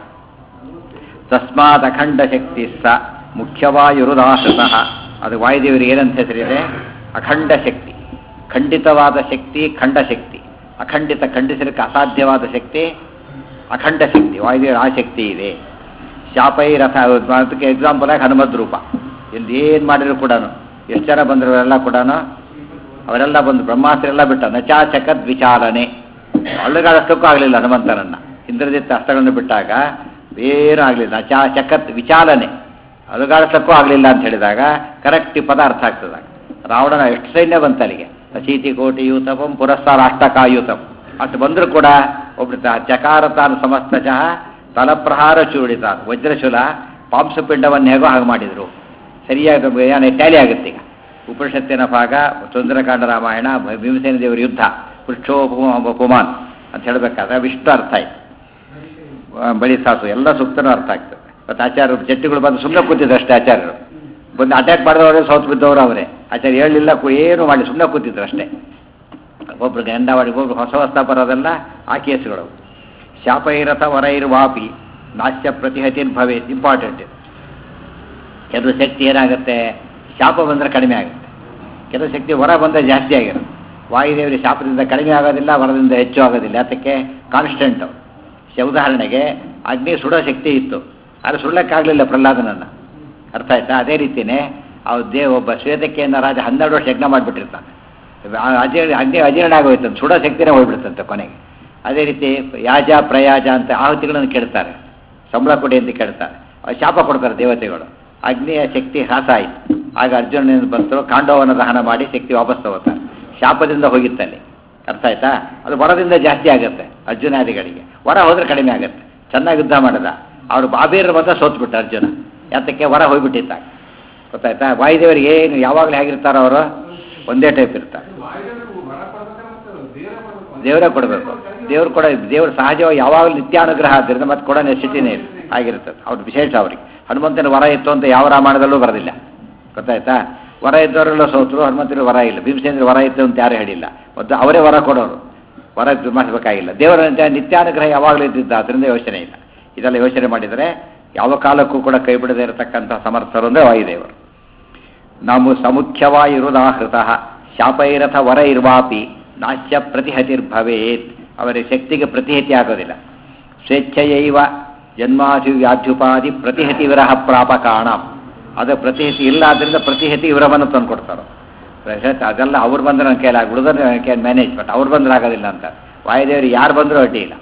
ತಸ್ಮಾತ್ ಅಖಂಡ ಶಕ್ತಿ ಸ ಮುಖ್ಯವಾಯುರುದಾಹೃತಃ. ಅದು ವಾಯುದೇವರಿಗೆ ಏನಂತ ಹೆಸರಿದೆ? ಅಖಂಡ ಶಕ್ತಿ. ಖಂಡಿತವಾದ ಶಕ್ತಿ ಖಂಡ ಶಕ್ತಿ. ಅಖಂಡಿತ ಖಂಡಿಸಲಿಕ್ಕೆ ಅಸಾಧ್ಯವಾದ ಶಕ್ತಿ ಅಖಂಡ ಶಕ್ತಿ. ವಾಯುದೇವರ ಆ ಶಕ್ತಿ ಇದೆ. ಶಾಪೈರಥ, ಅದಕ್ಕೆ ಎಕ್ಸಾಂಪಲ್ ಆಗಿ ಹನುಮದ್ ರೂಪ. ಇಲ್ಲಿ ಏನು ಮಾಡಿದ್ರು ಕೂಡ, ಎಷ್ಟು ಜನ ಬಂದರು ಅವರೆಲ್ಲ ಕೂಡ, ಅವರೆಲ್ಲ ಬಂದು ಬ್ರಹ್ಮಾಸ್ತ್ರೆಲ್ಲ ಬಿಟ್ಟ ನಚಾಚಕದ್ ವಿಚಾಲನೆ. ಅಳ್ಳಗಾಡಷ್ಟಕ್ಕೂ ಆಗಲಿಲ್ಲ ಹನುಮಂತನನ್ನು. ಇಂದ್ರಜಿತ್ ಅಸ್ತ್ರಗಳನ್ನು ಬಿಟ್ಟಾಗ ಏನೂ ಆಗಲಿಲ್ಲ. ನಚಾಚಕತ್ ವಿಚಾಲನೆ, ಅಲುಗಾಡಿಸಕ್ಕೂ ಆಗಲಿಲ್ಲ ಅಂತ ಹೇಳಿದಾಗ ಕರೆಕ್ಟ್ ಪದ ಅರ್ಥ ಆಗ್ತದೆ. ರಾವಣನ ಎಷ್ಟು ಸೈನ್ಯ ಬಂತ ಅಲ್ಲಿಗೆ, ಅಶೀತಿ ಕೋಟಿ ಯೂತಪಂ ಪುರಸ್ತಾರ ಅಷ್ಟಕಾಯೂತಂ, ಅಷ್ಟು ಬಂದರೂ ಕೂಡ ಒಬ್ಬರು ಚಕಾರ ತಾನು ಸಮಸ್ತ ಚಹ ತಲಪ್ರಹಾರ ಚೂಡಿತ ವಜ್ರಶೂಲ ಪಾಂಸಪಿಂಡವನ್ನು ಹೇಗೋ ಹಾಗೆ ಮಾಡಿದರು. ಸರಿಯಾಗಿ ಏನು ಟ್ಯಾಲಿ ಆಗುತ್ತೆ. ಈಗ ಉಪನಿಷತ್ತಿನ ಭಾಗ ಸುಂದರಕಾಂಡ ರಾಮಾಯಣ, ಭೀಮಸೇನ ದೇವರ ಯುದ್ಧ, ಪುರುಷೋಪಮಾನ್ ಅಂತ ಹೇಳಬೇಕಾದ್ರೆ ವಿಷ್ಣು ಅರ್ಥ ಆಯ್ತು. ಬಳಿ ಸಾಸು ಎಲ್ಲ ಸೂಕ್ತನೂ ಅರ್ಥ ಆಗ್ತದೆ. ಮತ್ತು ಆಚಾರ್ಯರು ಚಟ್ಟಿಗಳು ಬಂದು ಸುಮ್ಮನೆ ಕೂತಿದ್ರು ಅಷ್ಟೇ. ಆಚಾರ್ಯರು ಬಂದು ಅಟ್ಯಾಕ್ ಮಾಡಿದವರೇ ಸೌತ್ ಬಿದ್ದವರು ಅವರೇ. ಆಚಾರ್ಯ ಹೇಳಲಿಲ್ಲ, ಏನು ಮಾಡಿ ಸುಮ್ಮನೆ ಕೂತಿದ್ರು ಅಷ್ಟೇ. ಒಬ್ರು ಗಂಡ ಮಾಡಿ ಒಬ್ರು ಹೊಸ ಹೊಸ ಬರೋದೆಲ್ಲ ಆ ಕೇಸುಗಳು. ಶಾಪೈರಥ ವರೈರ್ವಾಪಿ ನಾಶ್ಯ ಪ್ರತಿಹತಿನ್ ಭವೇತ್. ಇಂಪಾರ್ಟೆಂಟ್. ಕೆಲವು ಶಕ್ತಿ ಏನಾಗುತ್ತೆ, ಶಾಪ ಬಂದರೆ ಕಡಿಮೆ ಆಗುತ್ತೆ. ಕೆಲವು ಶಕ್ತಿ ವರ ಬಂದರೆ ಜಾಸ್ತಿ ಆಗಿರುತ್ತೆ. ವಾಯುದೇವರಿಗೆ ಶಾಪದಿಂದ ಕಡಿಮೆ ಆಗೋದಿಲ್ಲ, ವರದಿಂದ ಹೆಚ್ಚು ಆಗೋದಿಲ್ಲ. ಅದಕ್ಕೆ ಕಾನ್ಸ್ಟೆಂಟ್. ಉದಾಹರಣೆಗೆ ಅಗ್ನಿ ಸುಡೋ ಶಕ್ತಿ ಇತ್ತು, ಆದರೆ ಸುಳ್ಳಕ್ಕಾಗಲಿಲ್ಲ ಪ್ರಹ್ಲಾದನನ್ನು. ಅರ್ಥ ಆಯ್ತಾ? ಅದೇ ರೀತಿಯೇ ಅವ್ರು ದೇ ಒಬ್ಬ ಶ್ವೇತಕ್ಕೆಯನ್ನು ರಾಜ ಹನ್ನೆರಡು ವರ್ಷ ಯಜ್ಞ ಮಾಡಿಬಿಟ್ಟಿರ್ತಾನೆ. ಅಜೀರ್ಣ ಅಗ್ನಿ ಅಜೀರ್ಣ ಆಗೋಯ್ತಂತೆ, ಸುಡೋ ಶಕ್ತಿನೇ ಹೋಗ್ಬಿಡ್ತಂತೆ ಕೊನೆಗೆ. ಅದೇ ರೀತಿ ಯಾಜ ಪ್ರಯಾಜ ಅಂತ ಆಹುತಿಗಳನ್ನು ಕೇಳ್ತಾರೆ, ಸಂಬಳ ಕೊಡಿ ಅಂತ ಕೇಳ್ತಾರೆ. ಶಾಪ ಕೊಡ್ತಾರೆ ದೇವತೆಗಳು. ಅಗ್ನಿಯ ಶಕ್ತಿ ಹ್ರಾಸ ಆಯಿತು. ಆಗ ಅರ್ಜುನನಿಂದ ಬಂತು, ಕಾಂಡವನ ದಹನ ಮಾಡಿ ಶಕ್ತಿ ವಾಪಸ್ ತಗೋತಾರೆ. ಶಾಪದಿಂದ ಹೋಗಿತ್ತಲ್ಲಿ. ಅರ್ಥ ಆಯ್ತಾ? ಅದು ವರದಿಂದ ಜಾಸ್ತಿ ಆಗುತ್ತೆ ಅರ್ಜುನಾದಿಗಳಿಗೆ. ವರ ಹೋದ್ರೆ ಕಡಿಮೆ ಆಗುತ್ತೆ. ಚೆನ್ನಾಗಿ ಯುದ್ಧ ಮಾಡಿದ ಅವರು ಬಾಬೀರ್ ಬಂದ ಸೋತ್ಬಿಟ್ಟ ಅರ್ಜುನ. ಯಾತಕ್ಕೆ? ವರ ಹೋಗ್ಬಿಟ್ಟಿದ್ದಾಗ. ಗೊತ್ತಾಯ್ತಾ? ವಾಯುದೇವರಿಗೆ ಏನು ಯಾವಾಗಲೂ ಹೇಗಿರ್ತಾರೋ ಅವರು ಒಂದೇ ಟೈಪ್ ಇರ್ತಾರೆ. ದೇವರೇ ಕೊಡಬೇಕು. ದೇವ್ರು ಕೊಡ ದೇವ್ರು ಸಹಜವಾಗಿ ಯಾವಾಗಲೂ ನಿತ್ಯಾನುಗ್ರಹ ಆದ್ದರಿಂದ ಮತ್ತೆ ಕೊಡೋ ನೆಸಿಟಿನೇ ಆಗಿರ್ತದೆ. ಅವ್ರ ವಿಶೇಷ ಅವ್ರಿಗೆ. ಹನುಮಂತನ ವರ ಇತ್ತು ಅಂತ ಯಾವ ರಾಮಾಯಣದಲ್ಲೂ ಬರೋದಿಲ್ಲ. ಗೊತ್ತಾಯ್ತಾ? ವರ ಇದ್ದವರೆಲ್ಲ ಸೋತರು, ಹನುಮಂತನ ವರ ಇಲ್ಲ. ಭೀಮಸೇಂದ್ರ ವರ ಇತ್ತು ಅಂತ ಯಾರು ಹೇಳಿಲ್ಲ. ಮತ್ತು ಅವರೇ ವರ ಕೊಡೋರು, ವರ ಮಾಡಿಸಬೇಕಾಗಿಲ್ಲ. ದೇವರ ನಿತ್ಯಾನುಗ್ರಹ ಯಾವಾಗಲೂ ಇದ್ದಿದ್ದ, ಅದರಿಂದ ಯೋಚನೆ ಇಲ್ಲ. ಇದೆಲ್ಲ ಯೋಚನೆ ಮಾಡಿದರೆ ಯಾವ ಕಾಲಕ್ಕೂ ಕೂಡ ಕೈ ಬಿಡದೇ ಇರತಕ್ಕಂಥ ಸಮರ್ಥರು ಅಂದರೆ ವಾಯುದೇವರು. ನಾವು ಸಮುಖ್ಯವಾಗಿರುವುದಾಹೃತ ಶಾಪೈರಥ ವರ ಇರ್ವಾಪಿ ನಾಶ್ಯ ಪ್ರತಿಹತಿರ್ಭವೇತ್. ಅವರ ಶಕ್ತಿಗೆ ಪ್ರತಿಹತಿ ಆಗೋದಿಲ್ಲ. ಸ್ವೇಚ್ಛೆಯೈವ ಜನ್ಮಾಧಿ ವ್ಯಾಧ್ಯುಪಾದಿ ಪ್ರತಿಹತಿ ವಿರಹ ಪ್ರಾಪಕಾಣ. ಅದು ಪ್ರತಿಹತಿ ಇಲ್ಲ, ಆದ್ದರಿಂದ ಪ್ರತಿಹತಿ ವಿರಹವನ್ನು ತಂದು ಕೊಡ್ತಾರೆ. ಅದೆಲ್ಲ ಅವ್ರು ಬಂದ್ರೆ ನನ್ನ ಕೈಲಿ ಆಗ್ಬಿಡೋದು, ನನ್ನ ಕೈ ಮ್ಯಾನೇಜ್, ಬಟ್ ಅವ್ರು ಬಂದ್ರೆ ಆಗೋದಿಲ್ಲ ಅಂತ. ವಾಯುದೇವರು ಯಾರು ಬಂದರೂ ಅಡ್ಡಿ ಇಲ್ಲ.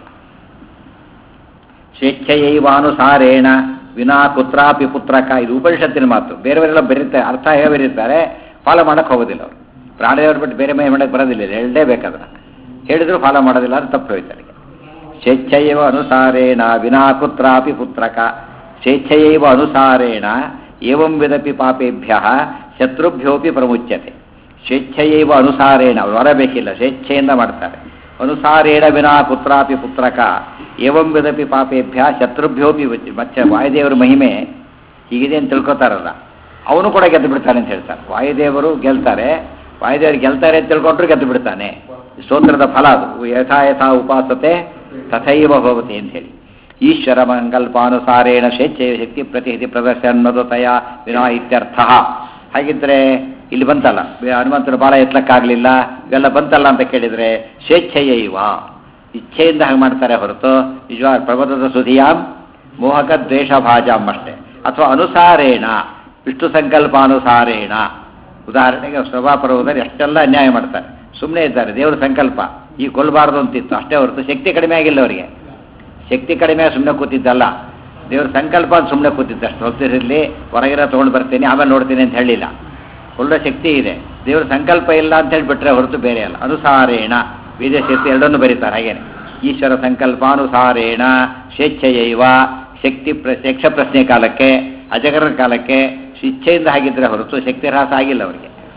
ಸ್ವೇಚ್ಛೆಯೈವಾನುಸಾರೇಣ ವಿನಾ ಕುತ್ರಾಪಿ ಪುತ್ರಕ. ಇದು ಉಪನಿಷತ್ತಿನ ಮಾತು. ಬೇರೆಯವರೆಲ್ಲ ಬರೀತಾರೆ, ಅರ್ಥ ಹೇಗೆ ಬರೀತಾರೆ, ಫಾಲೋ ಮಾಡೋಕ್ಕೆ ಹೋಗೋದಿಲ್ಲ ಅವರು. ಪ್ರಾಣಿಯವ್ರು ಬಿಟ್ಟು ಬೇರೆ ಮೈ ಮಾಡೋಕ್ಕೆ ಬರೋದಿಲ್ಲ, ಹೇಳಲೇ ಬೇಕಾದ್ರೆ. ಹೇಳಿದ್ರು ಫಾಲೋ ಮಾಡೋದಿಲ್ಲ, ಅದು ತಪ್ಪು ಹೋಯ್ತಾರೆ. ಸ್ವೇಚ್ಛೆಯವ ಅನುಸಾರೇಣ ವಿನಾ ಕುತ್ರಾಪಿ ಪುತ್ರಕ. ಸ್ವೇಚ್ಛೆಯೈವ ಅನುಸಾರೇಣ ಏವಂ ವಿಧಪಿ ಪಾಪೇಭ್ಯ ಶತ್ರುಭ್ಯೋಪಿ ಪ್ರಮುಚ್ಯತೆ. ಸ್ವೇಚ್ಛೆಯೈವ ಅನುಸಾರೇಣ, ಅವರು ಹೊರಬೇಕಿಲ್ಲ, ಸ್ವೇಚ್ಛೆಯಿಂದ ಮಾಡ್ತಾರೆ. ಅನುಸಾರೇಣ ವಿನಾ ಕುತ್ರಾಪಿ ಪುತ್ರಕ ಏವಂ ವಿಧಪಿ ಪಾಪೇಭ್ಯ ಶತ್ರುಭ್ಯೋಪಿ. ಮತ್ತೆ ವಾಯುದೇವರ ಮಹಿಮೆ ಹೀಗಿದೆ ಅಂತ ತಿಳ್ಕೊತಾರಲ್ಲ, ಅವನು ಕೂಡ ಗೆದ್ದು ಬಿಡ್ತಾನೆ ಅಂತ ಹೇಳ್ತಾರೆ. ವಾಯುದೇವರು ಗೆಲ್ತಾರೆ, ವಾಯುದೇವರು ಗೆಲ್ತಾರೆ ಅಂತ ತಿಳ್ಕೊಂಡ್ರು ಗೆದ್ದು ಬಿಡ್ತಾನೆ. ಸ್ತೋತ್ರದ ಫಲ ಅದು. ಯಥಾ ಯಥಾ ಉಪಾಸತೆ ತಥೈವ ಭವತಿ ಅಂತ ಹೇಳಿ. ಈಶ್ವರ ಸಂಕಲ್ಪಾನುಸಾರೇಣ ಸ್ವೇಚ್ಛೆಯ ಶಕ್ತಿ ಪ್ರತಿಹತಿ ಪ್ರದರ್ಶನದತಯ ವಿನಾ ಇತ್ಯರ್ಥ. ಹಾಗಿದ್ರೆ ಇಲ್ಲಿ ಬಂತಲ್ಲ, ಹನುಮಂತನ ಬಾಲ ಎತ್ತಲಕ್ಕಾಗಲಿಲ್ಲ, ಇವೆಲ್ಲ ಬಂತಲ್ಲ ಅಂತ ಕೇಳಿದರೆ ಸ್ವೇಚ್ಛೆಯ ಇವ, ಇಚ್ಛೆಯಿಂದ ಹಾಗೆ ಮಾಡ್ತಾರೆ ಹೊರತು ನಿಜವಾಗ ಪ್ರಬಂಧದ ಸುಧಿಯಾಂ ಮೋಹಕ ದ್ವೇಷ ಭಾಜಾಂ ಅಷ್ಟೇ. ಅಥವಾ ಅನುಸಾರೇಣ, ವಿಷ್ಣು ಸಂಕಲ್ಪಾನುಸಾರೇಣ. ಉದಾಹರಣೆಗೆ ಸಭಾ ಪರ್ವದಲ್ಲಿ ಎಷ್ಟೆಲ್ಲ ಅನ್ಯಾಯ ಮಾಡ್ತಾರೆ, ಸುಮ್ಮನೆ ಇದ್ದಾರೆ. ದೇವರ ಸಂಕಲ್ಪ ಈ ಕೊಲ್ಲಬಾರ್ದು ಅಂತಿತ್ತು ಅಷ್ಟೇ ಹೊರತು ಶಕ್ತಿ ಕಡಿಮೆ ಆಗಿಲ್ಲ ಅವರಿಗೆ. ಶಕ್ತಿ ಕಡಿಮೆ ಸುಮ್ಮನೆ ಕೂತಿದ್ದಲ್ಲ, ದೇವ್ರ ಸಂಕಲ್ಪ ಅಂತ ಸುಮ್ಮನೆ ಕೂತಿದ್ದಷ್ಟು. ಹೊತ್ತಿರಲಿ ಹೊರಗಿರ ತೊಗೊಂಡು ಬರ್ತೀನಿ ಆಮೇಲೆ ನೋಡ್ತೀನಿ ಅಂತ ಹೇಳಿಲ್ಲ. ಒಳ್ಳೆ ಶಕ್ತಿ ಇದೆ, ದೇವ್ರ ಸಂಕಲ್ಪ ಇಲ್ಲ ಅಂತ ಹೇಳಿಬಿಟ್ರೆ ಹೊರತು ಬೇರೆ ಅಲ್ಲ. ಅನುಸಾರೇಣ ವಿದೇಶಿ ಎರಡನ್ನು ಬರೀತಾರೆ ಹಾಗೇನೆ. ಈಶ್ವರ ಸಂಕಲ್ಪಾನುಸಾರೇಣ ಸ್ವೇಚ್ಛೆಯೈವ ಶಕ್ತಿ ಪ್ರ ಯಕ್ಷ ಪ್ರಶ್ನೆ ಕಾಲಕ್ಕೆ ಅಜಗರ ಕಾಲಕ್ಕೆ ಇಚ್ಛೆಯಿಂದ ಆಗಿದ್ದರೆ ಹೊರತು ಶಕ್ತಿ ಹ್ರಾಸ ಆಗಿಲ್ಲ ಅವರಿಗೆ.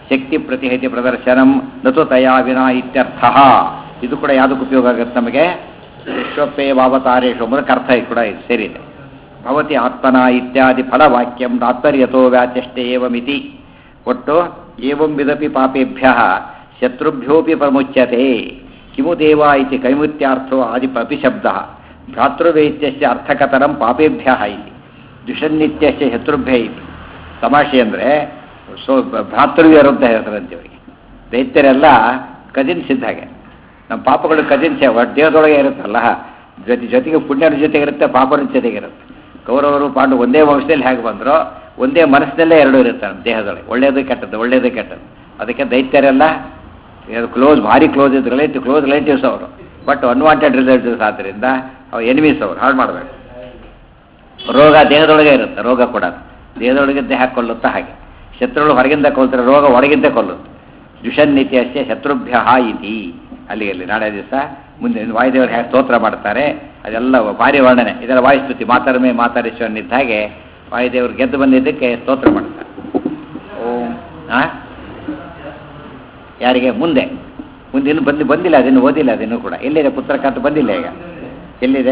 ಶಕ್ತಿ ಪ್ರತಿಹತಿ ಪ್ರದರ್ಶನಂ ನತು ತಯಾ ವಿನಾ ಇತ್ಯರ್ಥ. ಇದು ಕೂಡ ಯಾವುದಕ್ಕೆ ಉಪಯೋಗ ಆಗುತ್ತೆ ನಮಗೆ? ವಿಶ್ವಪ್ಪೇ ವಾವತಾರೇಶು ಮೂಲಕ ಅರ್ಥ ಕೂಡ ಇದು ಸೇರಿದೆ. ಭವತಿ ಆತ್ಮನ ಇತ್ಯಾದಿ ಫಲವಾಕ್ಯಂ ತಾತ್ಪರ್ಯತೋ ವ್ಯಾಚಷ್ಟೇ ಏವಮಿತಿ. ಒಟ್ಟು ಏವಂ ವಿಧಪಿ ಪಾಪೇಭ್ಯ ಶತ್ರುಭ್ಯೋಪಿ ಪ್ರಮುಚ್ಯತೆ. ಕಿಮು ದೇವ ಇತಿ ಕೈಮುತ್ಯಾರ್ಥೋ ಆದಿ ಅಪಿಶಬ್ದ ಭ್ರಾತೃವೈತ್ಯಸ್ಯ ಅರ್ಥಕತರಂ ಪಾಪೇಭ್ಯ ಇತಿ ದ್ವಿಷನ್ನಿತ್ಯಸ್ಯ ಶತ್ರುಭ್ಯ ಇತಿ. ತಮಾಷೆ ಅಂದರೆ ಸೊ ಭ್ರಾತೃವಿರುದ್ಧ ಹೇಳ್ತಾರಂತೆ ಇವರಿಗೆ. ದೈತ್ಯರೆಲ್ಲ ಕಜಿನ್ಸ್ ಇದ್ದ ಹಾಗೆ. ನಮ್ಮ ಪಾಪಗಳು ಕಜಿನ್ಸ್ ದೇಹದೊಳಗೆ ಇರುತ್ತಲ್ಲ, ಜೊತೆ ಜೊತೆಗೆ ಪುಣ್ಯನ ಜೊತೆಗೆ ಇರುತ್ತೆ, ಪಾಪನ ಜೊತೆಗಿರುತ್ತೆ. ಕೌರವರು ಪಾಂಡು ಒಂದೇ ವಂಶದಲ್ಲಿ ಹೇಗೆ ಬಂದರೋ ಒಂದೇ ಮನಸ್ಸಿನಲ್ಲೇ ಎರಡೂ ಇರುತ್ತೆ ನಮ್ಮ ದೇಹದೊಳಗೆ, ಒಳ್ಳೇದು ಕೆಟ್ಟದ್ದು ಒಳ್ಳೇದು ಕೆಟ್ಟದ್ದು. ಅದಕ್ಕೆ ದೈತ್ಯರೆಲ್ಲ ಕ್ಲೋಸ್ ಭಾರಿ ಕ್ಲೋಸ್ ಇದ್ದು ರಿಲೇಟಿವ್ ಕ್ಲೋಸ್ ರಿಲೇಟಿವ್ಸ್ ಅವರು, ಬಟ್ ಅನ್ವಾಂಟೆಡ್ ರಿಲೇಟಿವ್ಸ್ ಆದ್ದರಿಂದ ಅವ್ರು ಎನಿಮೀಸ್ ಅವರು, ಹಾಳು ಮಾಡಬೇಕು. ರೋಗ ದೇಹದೊಳಗೆ ಇರುತ್ತೆ, ರೋಗ ಕೂಡ ದೇಹದೊಳಗಿದ್ದೇ ಹಾಕ್ಕೊಳ್ಳುತ್ತಾ ಹಾಗೆ. ಶತ್ರುಗಳು ಹೊರಗಿಂದ ಕೊಲ್ತಾರೆ, ರೋಗ ಹೊರಗಿಂದ ಕೊಲ್ಲುತ್ತೆ. ದ್ವಿಷನ್ನಿತ್ಯಸ್ಯ ಶತ್ರುಭ್ಯ ಇತಿ. ಅಲ್ಲಿಗೆ ಅಲ್ಲಿ ನಾಳೆ ದಿವಸ ಮುಂದೆ ವಾಯುದೇವರು ಹೇಗೆ ಸ್ತೋತ್ರ ಮಾಡ್ತಾರೆ ಅದೆಲ್ಲ ಭಾರಿ ವರ್ಣನೆ. ಇದರ ವಾಯುಸ್ತುತಿ ಮಾತರಮೇ ಮಾತಾರೀಶ್ವರನಿದ್ದ ಹಾಗೆ ವಾಯುದೇವರು ಗೆದ್ದು ಬಂದಿದ್ದಕ್ಕೆ ಸ್ತೋತ್ರ ಮಾಡ್ತಾರೆ. ಓಂ ಆ ಯಾರಿಗೆ ಮುಂದೆ ಮುಂದೆ ಇನ್ನು ಬಂದು ಬಂದಿಲ್ಲ, ಅದನ್ನು ಓದಿಲ್ಲ, ಅದನ್ನು ಕೂಡ ಎಲ್ಲಿದೆ ಪುತ್ರಕ ಅಂತ ಬಂದಿಲ್ಲ. ಈಗ ಎಲ್ಲಿದೆ?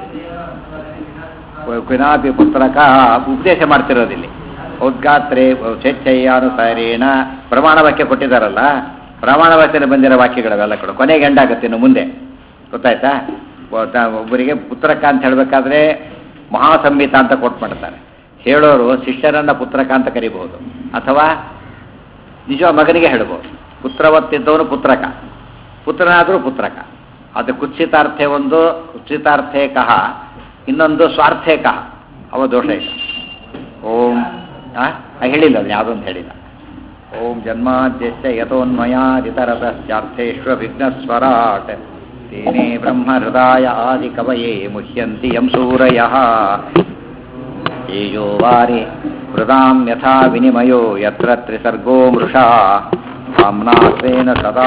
ಪಿನಾಪಿ ಪುತ್ರಕ ಉಪದೇಶ ಮಾಡ್ತಿರೋದಿಲ್ಲಿ. ಉದ್ಗಾತ್ರೆ ಸ್ವೇಚ್ಛಯ್ಯಾನುಸಾರೇಣ ಪ್ರಮಾಣ ವಾಕ್ಯ ಕೊಟ್ಟಿದ್ದಾರಲ್ಲ, ಪ್ರಮಾಣ ವಾಕ್ಯನ ಬಂದಿರೋ ವಾಕ್ಯಗಳವೆಲ್ಲ ಕೂಡ ಕೊನೆಗೆ ಎಂಡಾಗುತ್ತೆ. ಇನ್ನು ಮುಂದೆ ಗೊತ್ತಾಯ್ತಾ? ಒಬ್ಬರಿಗೆ ಪುತ್ರಕ ಅಂತ ಹೇಳಬೇಕಾದ್ರೆ ಮಹಾಸಂಹಿತ ಅಂತ ಕೊಟ್ಟು ಮಾಡ್ತಾರೆ. ಹೇಳೋರು ಶಿಷ್ಯರನ್ನ ಪುತ್ರಕ ಅಂತ ಕರಿಬಹುದು, ಅಥವಾ ನಿಜ ಮಗನಿಗೆ ಹೇಳ್ಬೋದು. ಪುತ್ರವತ್ತಿದ್ದವನು ಪುತ್ರಕ, ಪುತ್ರನಾದರೂ ಪುತ್ರಕ. ಅದು ಕುತ್ಸಿತಾರ್ಥೆ ಒಂದು, ಕುತ್ಸಿತಾರ್ಥೇ ಕಹ, ಇನ್ನೊಂದು ಸ್ವಾರ್ಥೇ ಕಹ. ಅವ ದೋಷ ಇಲ್ಲ. ಓಂ ಹಾಂ ಹೇಳಿಲ್ಲ, ಅದು ಯಾವುದೊಂದು ಹೇಳಿಲ್ಲ. ಓಂ ಜನ್ಮಾದ್ಯಸ್ಯ ಯತೋನ್ಮಯಾದಿತರತಶ್ಚಾರ್ಥೇಶ್ವ ವಿಘ್ನಸ್ವರಾಟ್ ತೇನೇ ಬ್ರಹ್ಮ ಹೃದಯ ಆದಿ ಕವಯೇ ಮುಹ್ಯಂತಿ ಯಂ ಸೂರಯಃ. ತೇಜೋ ವಾರಿ ಹೃದಾಂ ಯಥಾ ವಿನಿಮಯೋ ಯತ್ರ ತ್ರಿಸರ್ಗೋ ಮೃಷಾ ಧಾಮ್ನಾ ಸ್ವೇನ ಸದಾ